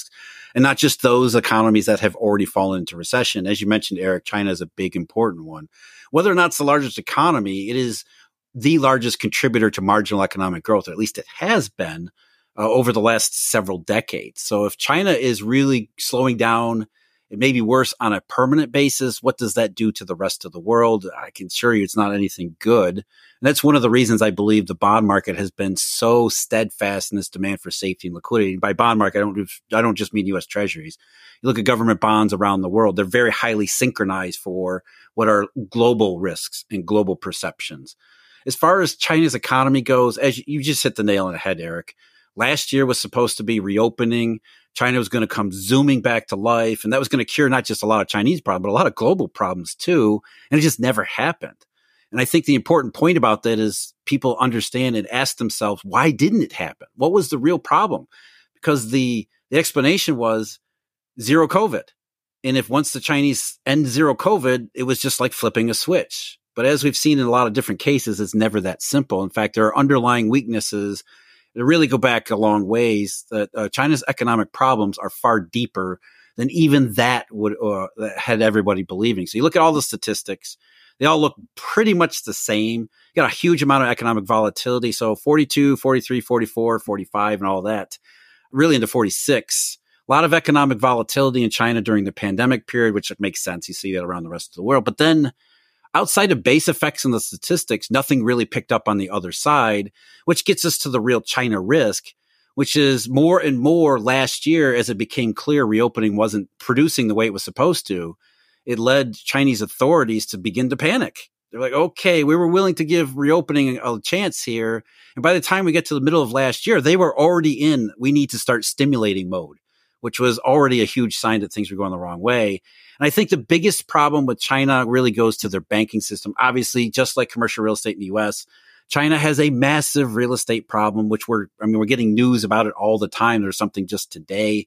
and not just those economies that have already fallen into recession. As you mentioned, Eric, China is a big, important one. Whether or not it's the largest economy, it is the largest contributor to marginal economic growth, or at least it has been over the last several decades. So if China is really slowing down, it may be worse on a permanent basis. What does that do to the rest of the world? I can assure you it's not anything good. And that's one of the reasons I believe the bond market has been so steadfast in this demand for safety and liquidity. By bond market, I don't just mean U.S. Treasuries. You look at government bonds around the world, they're very highly synchronized for what are global risks and global perceptions. As far as China's economy goes, as you just hit the nail on the head, Eric, last year was supposed to be reopening. China was going to come zooming back to life, and that was going to cure not just a lot of Chinese problems, but a lot of global problems too. And it just never happened. And I think the important point about that is people understand and ask themselves, why didn't it happen? What was the real problem? Because the explanation was zero COVID. And if once the Chinese end zero COVID, it was just like flipping a switch. But as we've seen in a lot of different cases, it's never that simple. In fact, there are underlying weaknesses that really go back a long ways, that China's economic problems are far deeper than even that would that had everybody believing. So you look at all the statistics, they all look pretty much the same. You got a huge amount of economic volatility. So 42, 43, 44, 45, and all that, really into 46. A lot of economic volatility in China during the pandemic period, which makes sense. You see that around the rest of the world. But then outside of base effects in the statistics, nothing really picked up on the other side, which gets us to the real China risk, which is more and more last year as it became clear reopening wasn't producing the way it was supposed to. It led Chinese authorities to begin to panic. They're like, okay, we were willing to give reopening a chance here. And by the time we get to the middle of last year, they were already in, we need to start stimulating mode, which was already a huge sign that things were going the wrong way. And I think the biggest problem with China really goes to their banking system. Obviously, just like commercial real estate in the U.S., China has a massive real estate problem, which we're getting news about it all the time. There's something just today.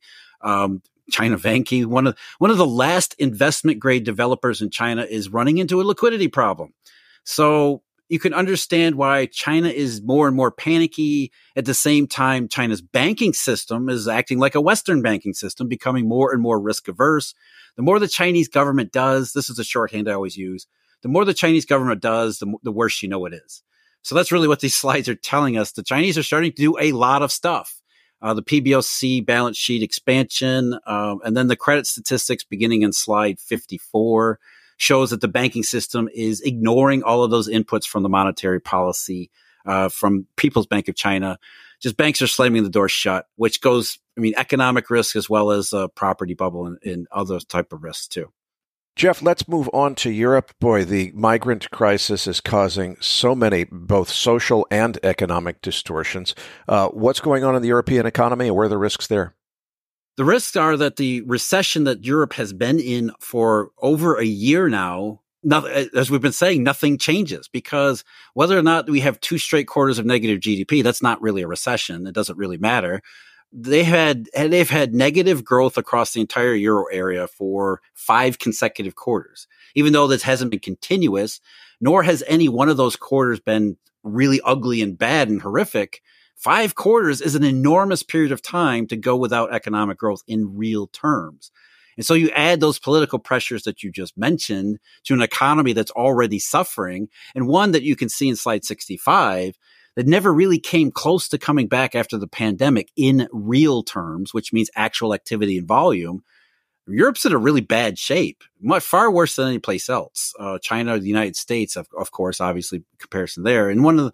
China Vanke, one of the last investment grade developers in China, is running into a liquidity problem. So you can understand why China is more and more panicky. At the same time, China's banking system is acting like a Western banking system, becoming more and more risk averse. The more the Chinese government does, this is a shorthand I always use, the more the Chinese government does, the worse you know it is. So that's really what these slides are telling us. The Chinese are starting to do a lot of stuff. The PBOC balance sheet expansion, and then the credit statistics beginning in slide 54 shows that the banking system is ignoring all of those inputs from the monetary policy from People's Bank of China. Just banks are slamming the door shut, which goes, economic risk as well as property bubble and other type of risks too. Jeff, let's move on to Europe. Boy, the migrant crisis is causing so many both social and economic distortions. What's going on in the European economy, and where are the risks there? The risks are that the recession that Europe has been in for over a year now, as we've been saying, nothing changes, because whether or not we have 2 straight quarters of negative GDP, that's not really a recession. It doesn't really matter. They've had negative growth across the entire euro area for 5 consecutive quarters, even though this hasn't been continuous, nor has any one of those quarters been really ugly and bad and horrific. 5 quarters is an enormous period of time to go without economic growth in real terms. And so you add those political pressures that you just mentioned to an economy that's already suffering, and one that you can see in slide 65 that never really came close to coming back after the pandemic in real terms, which means actual activity and volume. Europe's in a really bad shape, far worse than any place else. China, the United States, of course, obviously comparison there. And one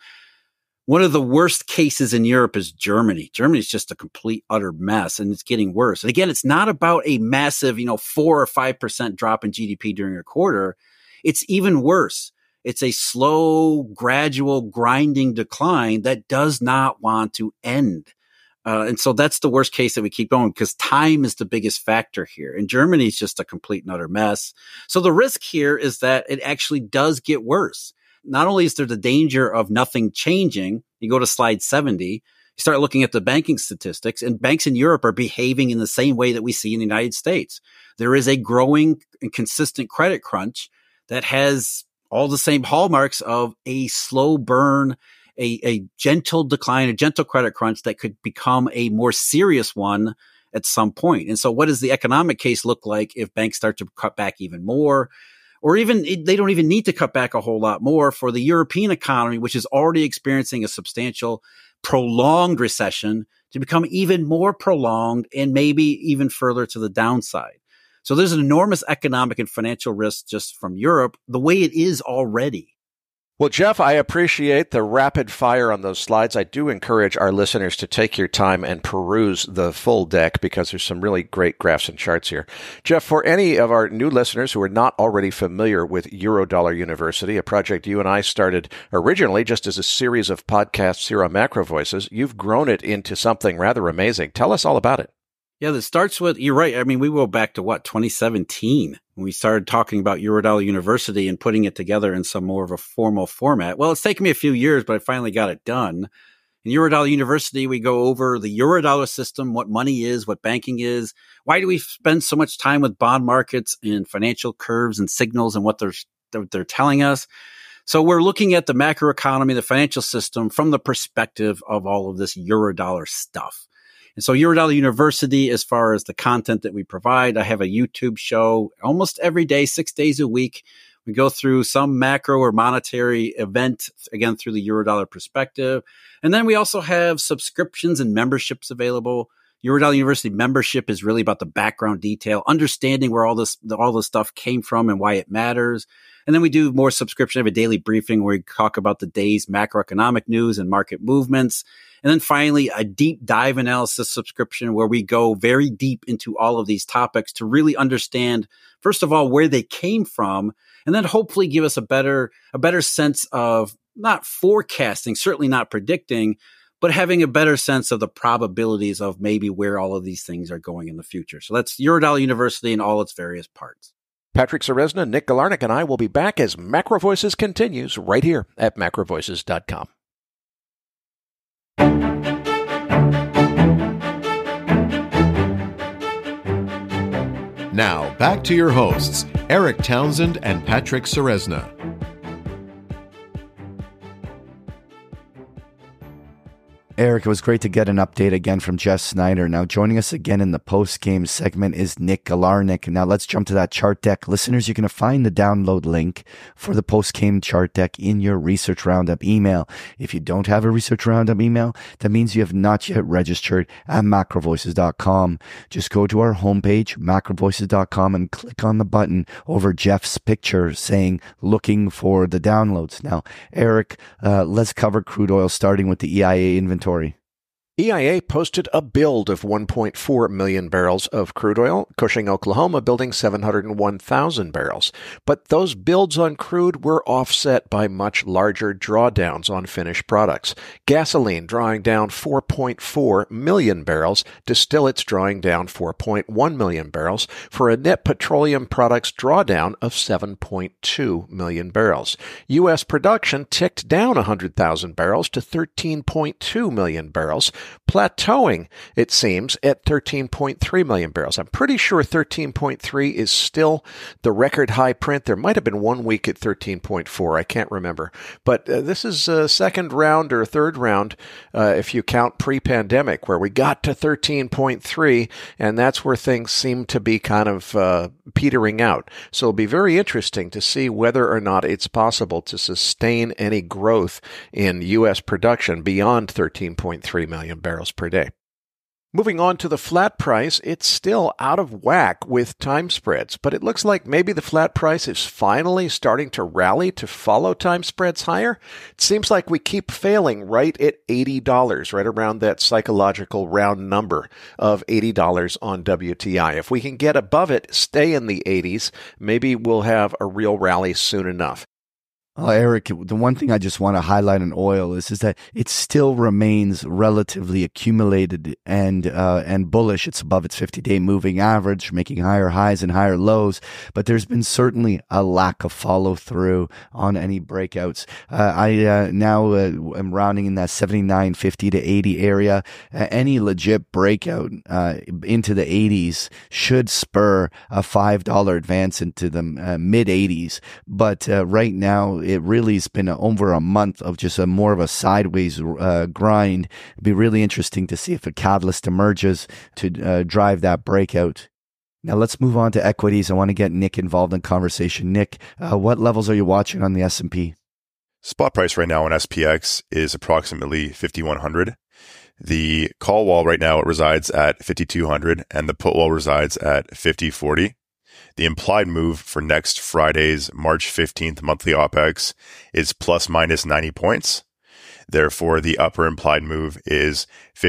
of the worst cases in Europe is Germany. Germany is just a complete, utter mess, and it's getting worse. And again, it's not about a massive, 4 or 5% drop in GDP during a quarter. It's even worse. It's a slow, gradual, grinding decline that does not want to end. And so that's the worst case that we keep going, because time is the biggest factor here. And Germany is just a complete and utter mess. So the risk here is that it actually does get worse. Not only is there the danger of nothing changing, you go to slide 70, you start looking at the banking statistics, and banks in Europe are behaving in the same way that we see in the United States. There is a growing and consistent credit crunch that has all the same hallmarks of a slow burn, a gentle decline, a gentle credit crunch that could become a more serious one at some point. And so what does the economic case look like if banks start to cut back even more? Or even they don't even need to cut back a whole lot more for the European economy, which is already experiencing a substantial prolonged recession, to become even more prolonged and maybe even further to the downside. So there's an enormous economic and financial risk just from Europe, the way it is already. Well, Jeff, I appreciate the rapid fire on those slides. I do encourage our listeners to take your time and peruse the full deck because there's some really great graphs and charts here. Jeff, for any of our new listeners who are not already familiar with Eurodollar University, a project you and I started originally just as a series of podcasts here on Macro Voices, you've grown it into something rather amazing. Tell us all about it. Yeah, that starts with, you're right. I mean, we go back to 2017 when we started talking about Eurodollar University and putting it together in some more of a formal format. Well, it's taken me a few years, but I finally got it done. In Eurodollar University, we go over the Eurodollar system, what money is, what banking is. Why do we spend so much time with bond markets and financial curves and signals and what they're telling us? So we're looking at the macroeconomy, the financial system from the perspective of all of this Eurodollar stuff. And so Eurodollar University, as far as the content that we provide, I have a YouTube show almost every day, 6 days a week. We go through some macro or monetary event, again, through the Eurodollar perspective. And then we also have subscriptions and memberships available. Eurodollar University membership is really about the background detail, understanding where all this stuff came from and why it matters. And then we do more subscription. I have a daily briefing where we talk about the day's macroeconomic news and market movements. And then finally, a deep dive analysis subscription where we go very deep into all of these topics to really understand, first of all, where they came from, and then hopefully give us a better sense of not forecasting, certainly not predicting, but having a better sense of the probabilities of maybe where all of these things are going in the future. So that's Eurodollar University in all its various parts. Patrick Ceresna, Nick Galarnik, and I will be back as Macro Voices continues right here at macrovoices.com. Now, back to your hosts, Eric Townsend and Patrick Ceresna. Eric, it was great to get an update again from Jeff Snyder. Now, joining us again in the post-game segment is Nick Galarnik. Now, let's jump to that chart deck. Listeners, you're going to find the download link for the post-game chart deck in your Research Roundup email. If you don't have a Research Roundup email, that means you have not yet registered at macrovoices.com. Just go to our homepage, macrovoices.com, and click on the button over Jeff's picture saying, looking for the downloads. Now, Eric, let's cover crude oil, starting with the EIA inventory. EIA posted a build of 1.4 million barrels of crude oil, Cushing, Oklahoma building 701,000 barrels. But those builds on crude were offset by much larger drawdowns on finished products. Gasoline drawing down 4.4 million barrels, distillates drawing down 4.1 million barrels, for a net petroleum products drawdown of 7.2 million barrels. U.S. production ticked down 100,000 barrels to 13.2 million barrels, plateauing, it seems, at 13.3 million barrels. I'm pretty sure 13.3 is still the record high print. There might have been 1 week at 13.4. I can't remember. But this is a second round or third round, if you count pre-pandemic, where we got to 13.3, and that's where things seem to be kind of petering out. So it'll be very interesting to see whether or not it's possible to sustain any growth in U.S. production beyond 13.3 million barrels per day. Moving on to the flat price, it's still out of whack with time spreads, but it looks like maybe the flat price is finally starting to rally to follow time spreads higher. It seems like we keep failing right at $80, right around that psychological round number of $80 on WTI. If we can get above it, stay in the 80s, maybe we'll have a real rally soon enough. Eric, the one thing I just want to highlight in oil is that it still remains relatively accumulated and bullish. It's above its 50-day moving average, making higher highs and higher lows. But there's been certainly a lack of follow-through on any breakouts. I now am rounding in that 79.50 to 80 area. Any legit breakout into the 80s should spur a $5 advance into the mid-80s. But right now, it really has been over a month of just more of a sideways grind. It'd be really interesting to see if a catalyst emerges to drive that breakout. Now let's move on to equities. I want to get Nick involved in conversation. Nick, what levels are you watching on the S&P? Spot price right now on SPX is approximately 5,100. The call wall right now, it resides at 5,200, and the put wall resides at 5,040. The implied move for next Friday's March 15th monthly OPEX is plus minus 90 points. Therefore, the upper implied move is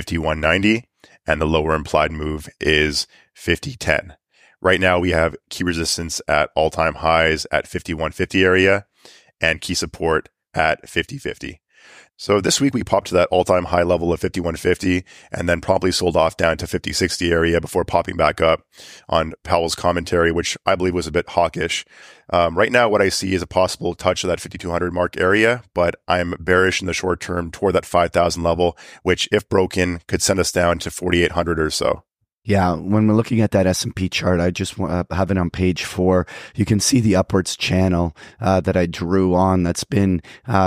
5,190, and the lower implied move is 5,010. Right now, we have key resistance at all-time highs at 5,150 area and key support at 5,050. So this week we popped to that all-time high level of 5,150 and then promptly sold off down to 5,060 area before popping back up on Powell's commentary, which I believe was a bit hawkish. Right now, what I see is a possible touch of that 5,200 mark area, but I'm bearish in the short term toward that 5,000 level, which if broken could send us down to 4,800 or so. Yeah, when we're looking at that S&P chart, I just have it on page 4. You can see the upwards channel that I drew on. That's been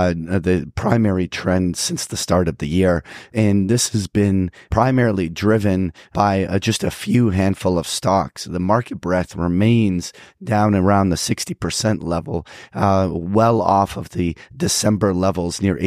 the primary trend since the start of the year. And this has been primarily driven by just a few handful of stocks. The market breadth remains down around the 60% level, well off of the December levels near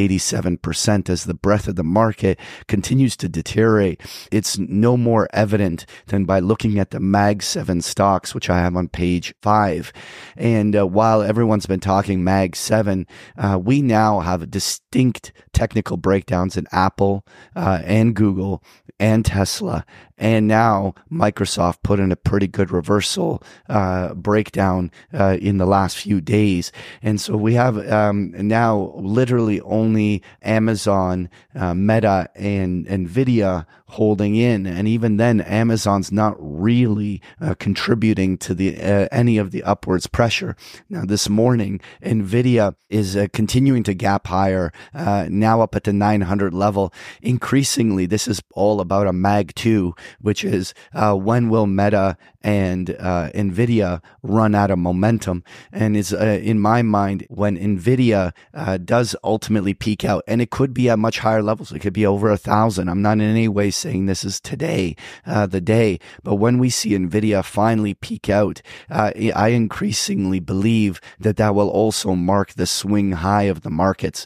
87% as the breadth of the market continues to deteriorate. It's no more evident than by looking at the Mag 7 stocks, which I have on page 5. And while everyone's been talking Mag 7, we now have distinct technical breakdowns in Apple and Google and Tesla. And now Microsoft put in a pretty good reversal breakdown in the last few days. And so we have now literally only Amazon, Meta, and NVIDIA holding in. And even then, Amazon's not really contributing to the any of the upwards pressure. Now, this morning, NVIDIA is continuing to gap higher, now up at the 900 level. Increasingly, this is all about a Mag 2, which is when will Meta and NVIDIA run out of momentum. And is in my mind, when NVIDIA does ultimately peak out, and it could be at much higher levels, it could be over 1,000. I'm not in any way saying this is today, the day, but when we see NVIDIA finally peak out, I increasingly believe that that will also mark the swing high of the markets.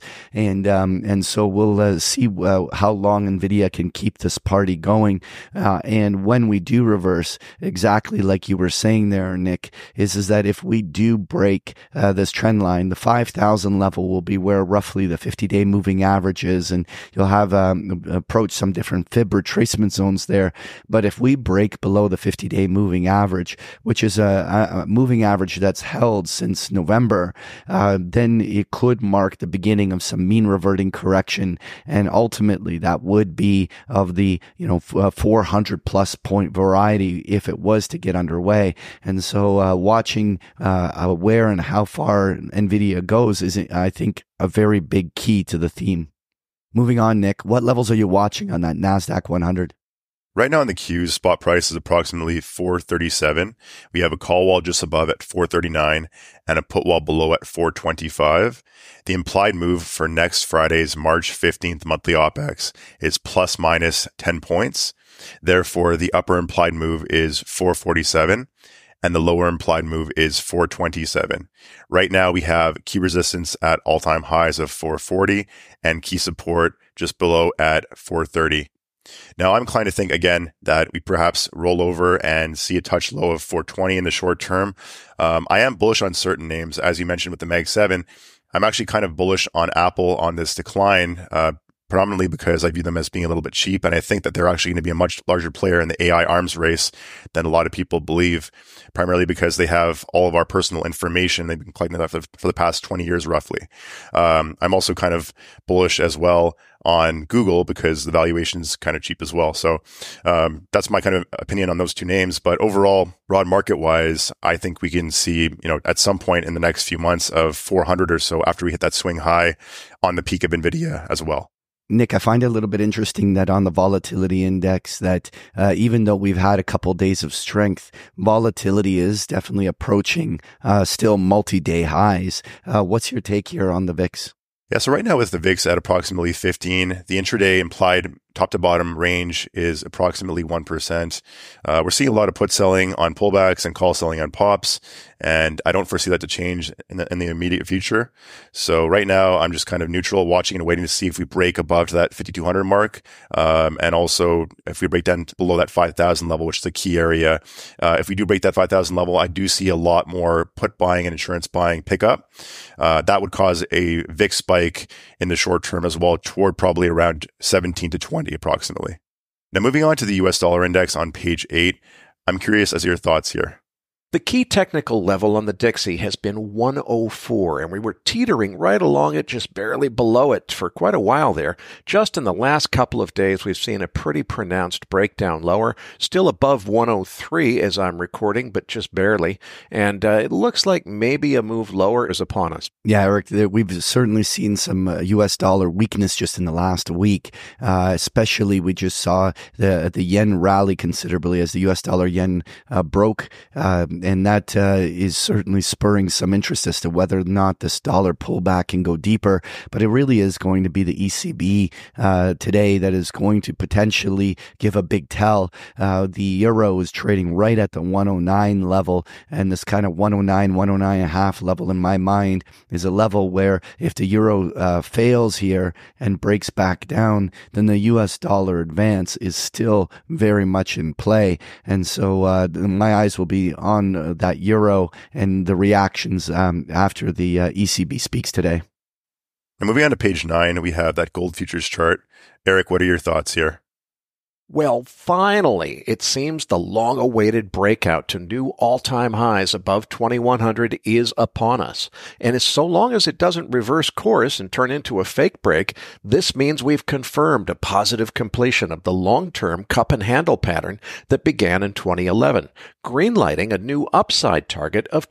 And so we'll see how long NVIDIA can keep this party going. And when we do reverse, exactly like you were saying there, Nick, is that if we do break this trend line, the 5,000 level will be where roughly the 50-day moving average is, and you'll have approached some different fib retracement zones there. But if we break below the 50-day moving average, which is a moving average that's held since November, then it could mark the beginning of some mean reverting correction, and ultimately that would be of the 400 plus point variety if it was to get underway. And so watching where and how far NVIDIA goes is, I think, a very big key to the theme. Moving on, Nick, what levels are you watching on that NASDAQ 100? Right now in the Qs, spot price is approximately 437. We have a call wall just above at 439 and a put wall below at 425. The implied move for next Friday's March 15th monthly OPEX is plus minus 10 points. Therefore, the upper implied move is 447 and the lower implied move is 427. Right now, we have key resistance at all-time highs of 440 and key support just below at 430. Now, I'm inclined to think, again, that we perhaps roll over and see a touch low of 420 in the short term. I am bullish on certain names, as you mentioned with the Mag 7. I'm actually kind of bullish on Apple on this decline, predominantly because I view them as being a little bit cheap. And I think that they're actually going to be a much larger player in the AI arms race than a lot of people believe, primarily because they have all of our personal information. They've been collecting that for the past 20 years, roughly. I'm also kind of bullish as well on Google because the valuation's kind of cheap as well. So that's my kind of opinion on those two names. But overall, broad market wise, I think we can see, at some point in the next few months of 400 or so after we hit that swing high on the peak of NVIDIA as well. Nick, I find it a little bit interesting that on the volatility index that even though we've had a couple days of strength, volatility is definitely approaching still multi-day highs. What's your take here on the VIX? Yeah, so right now with the VIX at approximately 15, the intraday implied top to bottom range is approximately 1%. We're seeing a lot of put selling on pullbacks and call selling on pops, and I don't foresee that to change in the immediate future. So right now, I'm just kind of neutral, watching and waiting to see if we break above to that 5,200 mark, and also if we break down below that 5,000 level, which is a key area. If we do break that 5,000 level, I do see a lot more put buying and insurance buying pick up. That would cause a VIX spike in the short term as well, toward probably around 17 to 20 approximately. Now, moving on to the US dollar index on page 8, I'm curious as to your thoughts here. The key technical level on the Dixie has been 104, and we were teetering right along it, just barely below it for quite a while there. Just in the last couple of days, we've seen a pretty pronounced breakdown lower, still above 103 as I'm recording, but just barely. And it looks like maybe a move lower is upon us. Yeah, Eric, we've certainly seen some US dollar weakness just in the last week. Especially we just saw the yen rally considerably as the US dollar yen broke. And that is certainly spurring some interest as to whether or not this dollar pullback can go deeper. But it really is going to be the ECB today that is going to potentially give a big tell. The euro is trading right at the 109 level, and this kind of 109, 109 and a half level in my mind is a level where if the euro fails here and breaks back down, then the US dollar advance is still very much in play. And so my eyes will be on that euro and the reactions after the ECB speaks today. Now, moving on to page 9, we have that gold futures chart. Eric, what are your thoughts here? Well, finally, it seems the long-awaited breakout to new all-time highs above 2,100 is upon us. And as so long as it doesn't reverse course and turn into a fake break, this means we've confirmed a positive completion of the long-term cup and handle pattern that began in 2011, greenlighting a new upside target of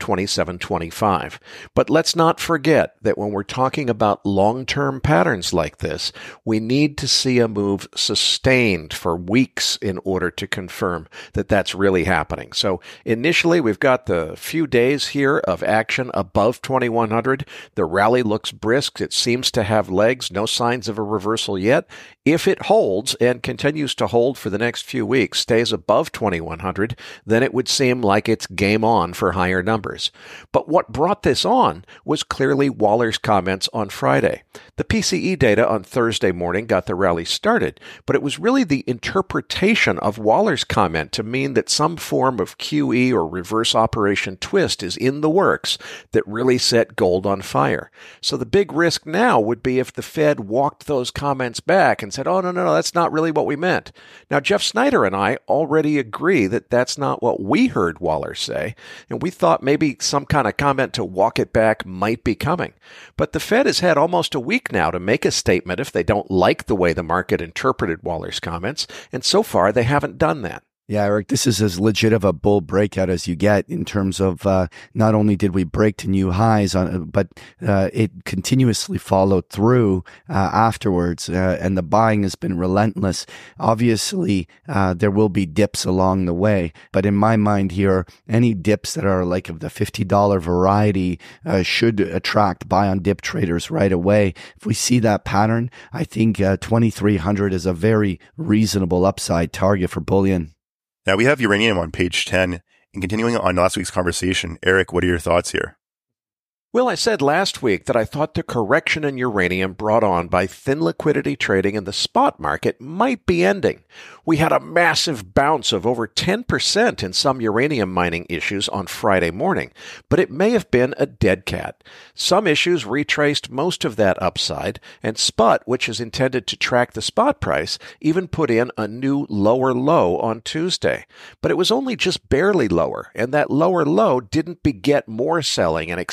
2725. But let's not forget that when we're talking about long-term patterns like this, we need to see a move sustained for weeks in order to confirm that that's really happening. So initially, we've got the few days here of action above 2,100. The rally looks brisk. It seems to have legs. No signs of a reversal yet. If it holds and continues to hold for the next few weeks, stays above 2,100, then it would seem like it's game on for higher numbers. But what brought this on was clearly Waller's comments on Friday. The PCE data on Thursday morning got the rally started, but it was really the interpretation of Waller's comment to mean that some form of QE or reverse operation twist is in the works that really set gold on fire. So the big risk now would be if the Fed walked those comments back and said, oh, no, that's not really what we meant. Now, Jeff Snyder and I already agree that that's not what we heard Waller say, and we thought maybe some kind of comment to walk it back might be coming. But the Fed has had almost a week now to make a statement if they don't like the way the market interpreted Waller's comments, and so far they haven't done that. Yeah, Eric, this is as legit of a bull breakout as you get in terms of not only did we break to new highs, but it continuously followed through afterwards, and the buying has been relentless. Obviously, there will be dips along the way, but in my mind here, any dips that are like of the $50 variety should attract buy-on-dip traders right away. If we see that pattern, I think 2,300 is a very reasonable upside target for bullion. Now, we have uranium on page 10. And continuing on last week's conversation, Eric, what are your thoughts here? Well, I said last week that I thought the correction in uranium brought on by thin liquidity trading in the spot market might be ending. We had a massive bounce of over 10% in some uranium mining issues on Friday morning, but it may have been a dead cat. Some issues retraced most of that upside, and Spot, which is intended to track the spot price, even put in a new lower low on Tuesday. But it was only just barely lower, and that lower low didn't beget more selling and accelerate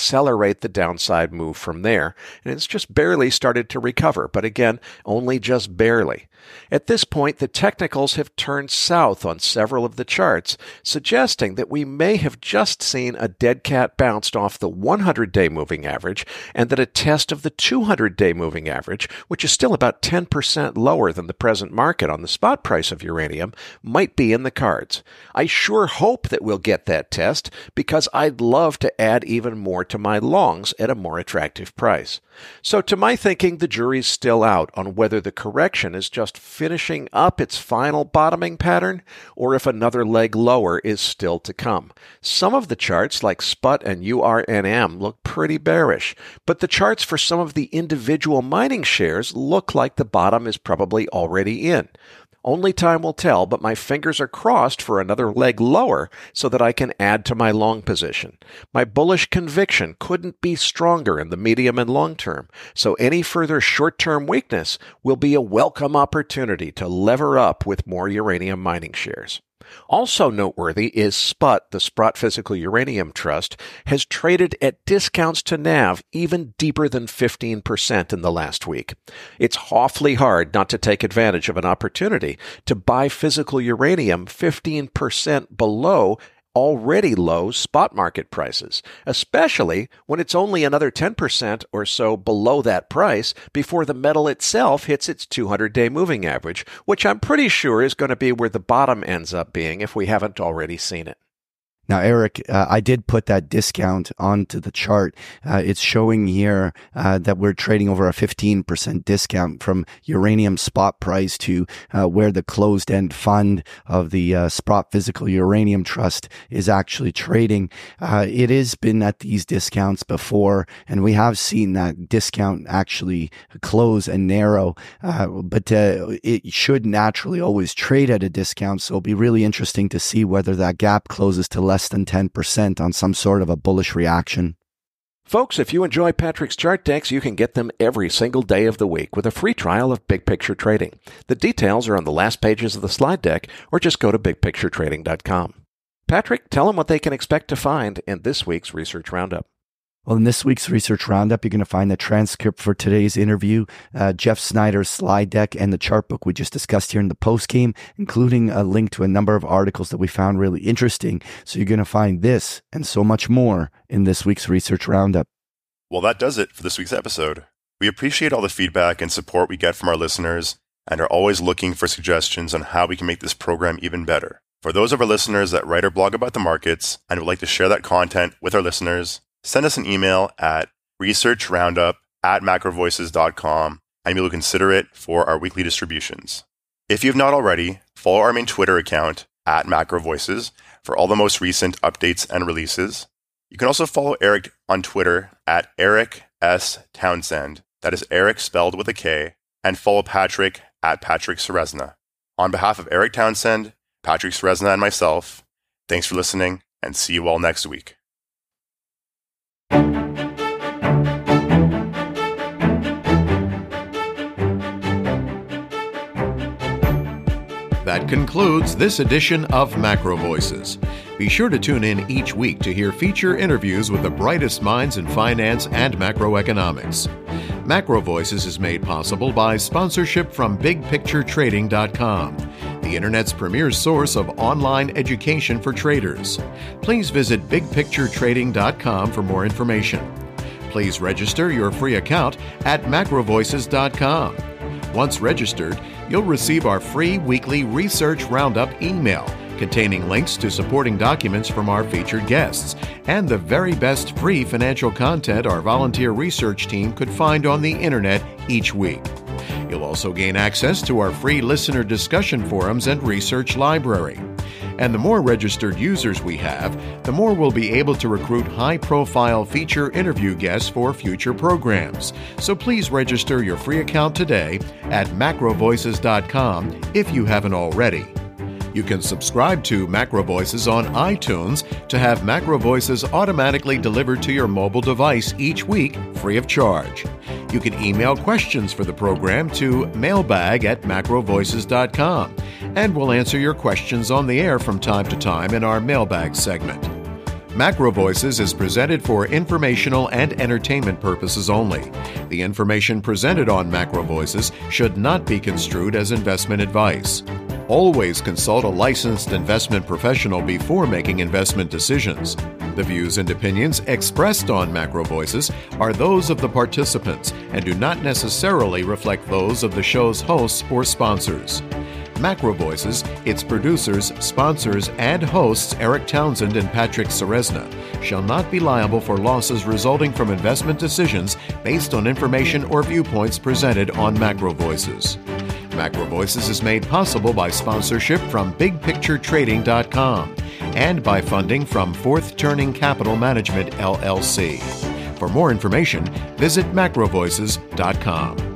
accelerate the downside move from there, and it's just barely started to recover, but again, only just barely. At this point, the technicals have turned south on several of the charts, suggesting that we may have just seen a dead cat bounced off the 100-day moving average, and that a test of the 200-day moving average, which is still about 10% lower than the present market on the spot price of uranium, might be in the cards. I sure hope that we'll get that test, because I'd love to add even more to my longs at a more attractive price. So to my thinking, the jury's still out on whether the correction is just finishing up its final bottoming pattern, or if another leg lower is still to come. Some of the charts, like SPUT and URNM, look pretty bearish, but the charts for some of the individual mining shares look like the bottom is probably already in. Only time will tell, but my fingers are crossed for another leg lower so that I can add to my long position. My bullish conviction couldn't be stronger in the medium and long term, so any further short-term weakness will be a welcome opportunity to lever up with more uranium mining shares. Also noteworthy is SPUT, the Sprott Physical Uranium Trust, has traded at discounts to NAV even deeper than 15% in the last week. It's awfully hard not to take advantage of an opportunity to buy physical uranium 15% below already low spot market prices, especially when it's only another 10% or so below that price before the metal itself hits its 200-day moving average, which I'm pretty sure is going to be where the bottom ends up being if we haven't already seen it. Now, Eric, I did put that discount onto the chart. It's showing here that we're trading over a 15% discount from uranium spot price to where the closed-end fund of the Sprott Physical Uranium Trust is actually trading. It has been at these discounts before, and we have seen that discount actually close and narrow, but it should naturally always trade at a discount, so it'll be really interesting to see whether that gap closes to less than 10% on some sort of a bullish reaction. Folks, if you enjoy Patrick's chart decks, you can get them every single day of the week with a free trial of Big Picture Trading. The details are on the last pages of the slide deck, or just go to bigpicturetrading.com. Patrick, tell them what they can expect to find in this week's Research Roundup. Well, in this week's Research Roundup, you're going to find the transcript for today's interview, Jeff Snyder's slide deck, and the chart book we just discussed here in the postgame, including a link to a number of articles that we found really interesting. So you're going to find this and so much more in this week's Research Roundup. Well, that does it for this week's episode. We appreciate all the feedback and support we get from our listeners and are always looking for suggestions on how we can make this program even better. For those of our listeners that write or blog about the markets and would like to share that content with our listeners, send us an email at researchroundup@macrovoices.com, and we will consider it for our weekly distributions. If you have not already, follow our main Twitter account @macrovoices for all the most recent updates and releases. You can also follow Eric on Twitter @EricSTownsend, that is Eric spelled with a K, and follow Patrick @PatrickSeresna. On behalf of Eric Townsend, Patrick Seresna, and myself, thanks for listening, and see you all next week. That concludes this edition of Macro Voices. Be sure to tune in each week to hear feature interviews with the brightest minds in finance and macroeconomics. Macro Voices is made possible by sponsorship from BigPictureTrading.com, the Internet's premier source of online education for traders. Please visit BigPictureTrading.com for more information. Please register your free account at MacroVoices.com. Once registered, you'll receive our free weekly Research Roundup email containing links to supporting documents from our featured guests and the very best free financial content our volunteer research team could find on the internet each week. You'll also gain access to our free listener discussion forums and research library. And the more registered users we have, the more we'll be able to recruit high-profile feature interview guests for future programs. So please register your free account today at macrovoices.com if you haven't already. You can subscribe to Macro Voices on iTunes to have Macro Voices automatically delivered to your mobile device each week, free of charge. You can email questions for the program to mailbag@macrovoices.com, and we'll answer your questions on the air from time to time in our mailbag segment. Macro Voices is presented for informational and entertainment purposes only. The information presented on Macro Voices should not be construed as investment advice. Always consult a licensed investment professional before making investment decisions. The views and opinions expressed on Macro Voices are those of the participants and do not necessarily reflect those of the show's hosts or sponsors. Macro Voices, its producers, sponsors, and hosts Eric Townsend and Patrick Ceresna shall not be liable for losses resulting from investment decisions based on information or viewpoints presented on Macro Voices. Macro Voices is made possible by sponsorship from BigPictureTrading.com and by funding from Fourth Turning Capital Management, LLC. For more information, visit macrovoices.com.